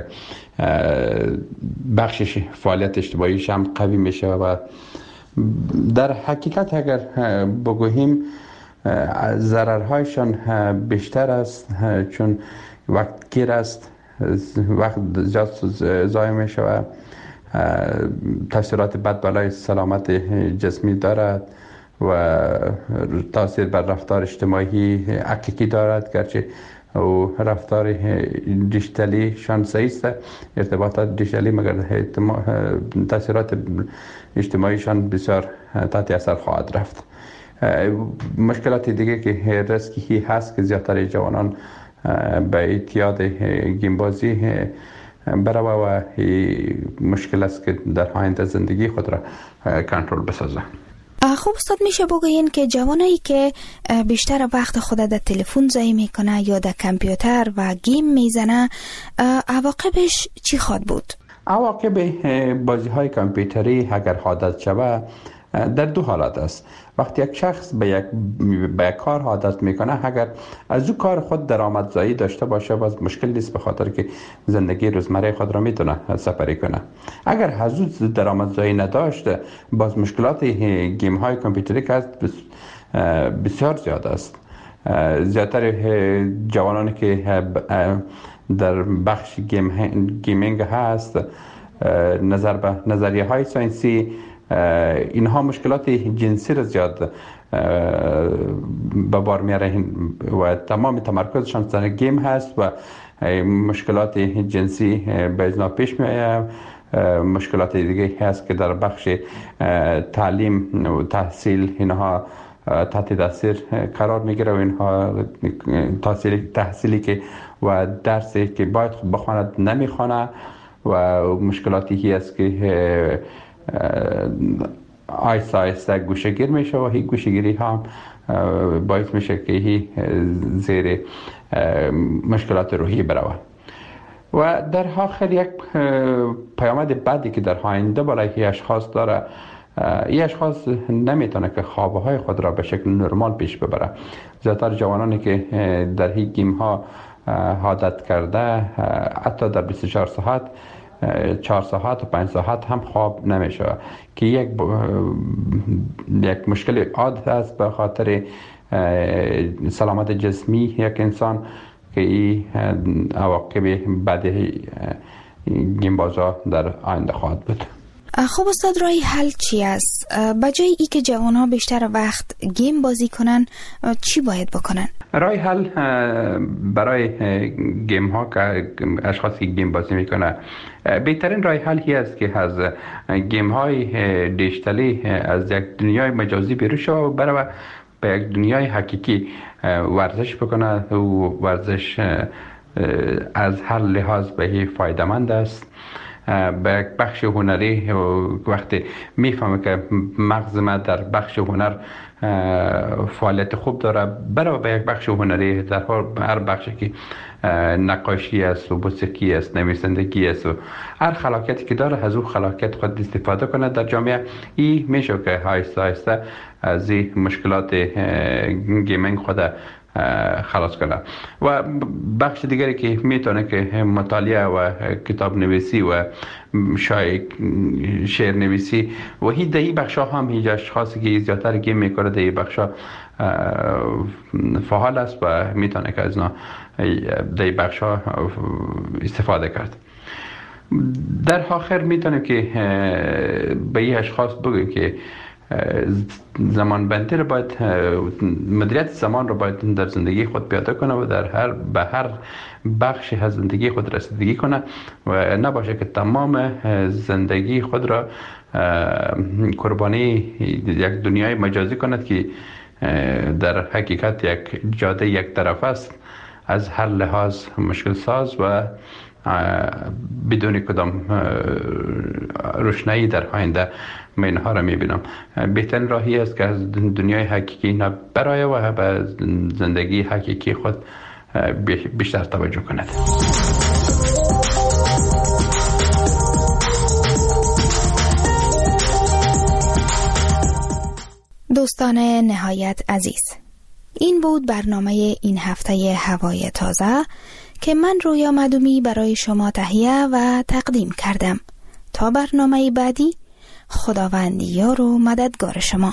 بخشش فعالیت اجتماعیش هم قوی میشه و در حقیقت اگر بگوییم ضررهایشان بیشتر است چون وقت گیر است، وقت زیاد ضایع میشه و تاثیرات بد بالای سلامت جسمی دارد و تاثیر بر رفتار اجتماعی حقیقی دارد، گرچه و رفتار دیجیتالی شان سیست ارتباطات دیجیتالی مگر تاثیرات اجتماعیشان بسیار تحت اثر خواهد رفت. مشکلات دیگه که ریسکی هست که زیادتر جوانان به اعتیاد گیم بازی بروه و مشکل است که در آینده زندگی خود را کنترل بسازه. خب استاد میشه بگوین که جوانایی که بیشتر وقت خود در تلفن ضایع میکنه یا در کامپیوتر و گیم میزنه عواقبش چی خواهد بود؟ عواقب بازی های کامپیوتری اگر عادت شود در دو حالت است. وقتی یک شخص به یک کار عادت میکنه اگر از او کار خود درآمدزایی داشته باشه باز مشکل نیست به خاطر که زندگی روزمره خود را میتونه سپری کنه. اگر از او درآمدزایی نداشته باز مشکلات گیم های کامپیوتری که هست بسیار زیاد است. زیادتر جوانانی که در بخش گیمینگ هست نظریه های ساینسی اینها مشکلات جنسی را زیاد به بار میاره و تمام تمرکزشان سر گیم هست و مشکلات جنسی به ازنا پیش میآید. مشکلات دیگه هست که در بخش تعلیم و تحصیل اینها تحت تاثیر قرار میگیره و اینها تحصیلی که و درسی که باید بخواند نمیخوانه و مشکلاتی هست که آیسته آیسته گوشه‌گیر میشه و این گوشه‌گیری هم باعث میشه که هی زیر مشکلات روحی بروه. و در آخر یک پیامد بعدی که در آینده برای اشخاص داره، این اشخاص نمیتونه که خوابهای خود را به شکل نرمال پیش ببره. زیادتر جوانانی که در این گیم ها عادت کرده حتی در 24 ساعت 4 ساعت و 5 ساعت هم خواب نمیشه که یک مشکل عادت است به خاطر سلامت جسمی یک انسان که این عواقب بد گیم بازا در آینده خواهد بود. خب استاد راه حل چی است؟ بجای ای که جوان ها بیشتر وقت گیم بازی کنن چی باید بکنن؟ راه حل برای گیم ها که اشخاصی که گیم بازی میکنه بهترین راه حل هی است که از گیم های دیجیتالی از یک دنیای مجازی بیرون شود و بروه به یک دنیای حقیقی ورزش بکنه و ورزش از هر لحاظ به فایده مند است. به یک بخش هنری وقتی میفهمه که مغز ما در بخش هنر فعالیت خوب داره برای به یک بخش هنری در هر بخشی که نقاشی است و موسیقی است نویسندگی است و هر خلاقیتی که داره از اون خلاقیت خود استفاده کنه در جامعه این میشه که آهسته آهسته از این مشکلات گیمینگ خود خلاص کنه. و بخش دیگری که میتونه که مطالعه و کتاب نویسی و شعر نویسی و هی در این بخش هم هیچ اشخاصی که زیادتر گیم میکنه در این بخش فعال است و میتونه که از در این بخش استفاده کرد. در آخر میتونه که به این اشخاص بگویم که زمان بندی رو باید مدیریت زمان رو باید در زندگی خود پیاده کنه و به هر بخش از زندگی خود رسیدگی کنه و نباشه که تمام زندگی خود را قربانی یک دنیای مجازی کند که در حقیقت یک جاده یک طرف است، از هر لحاظ مشکل ساز و بدون کدام روشنایی در آینده من اینها را میبینم. بهترین راهی است که از دنیای حقیقی برای و به زندگی حقیقی خود بیشتر توجه کند. دوستان نهایت عزیز، این بود برنامه این هفته هوای تازه که من رویا معدومی برای شما تهیه و تقدیم کردم. تا برنامه بعدی، خداوند یار و مددگار شما.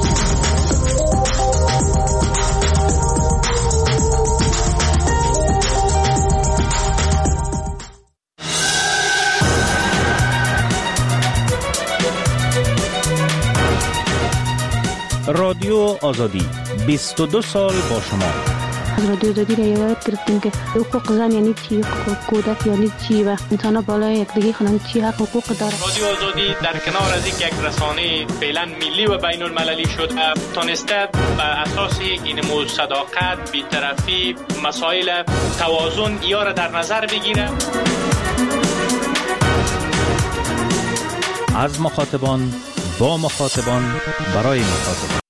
رادیو آزادی 22 سال با شما. از رادیو آزادی را یاد گرفتیم که حقوق زن یعنی چی، حقوق کودک یعنی چی و انسان بالای یکدیگه خوانند چی حقوق داره. رادیو آزادی در کنار از یک رسانه فعلا ملی و بین المللی شد، تونسته بر اساس این صداقت، بی‌طرفی، مسائل توازن یا را در نظر بگیره. از مخاطبان با مخاطبان برای مخاطبان.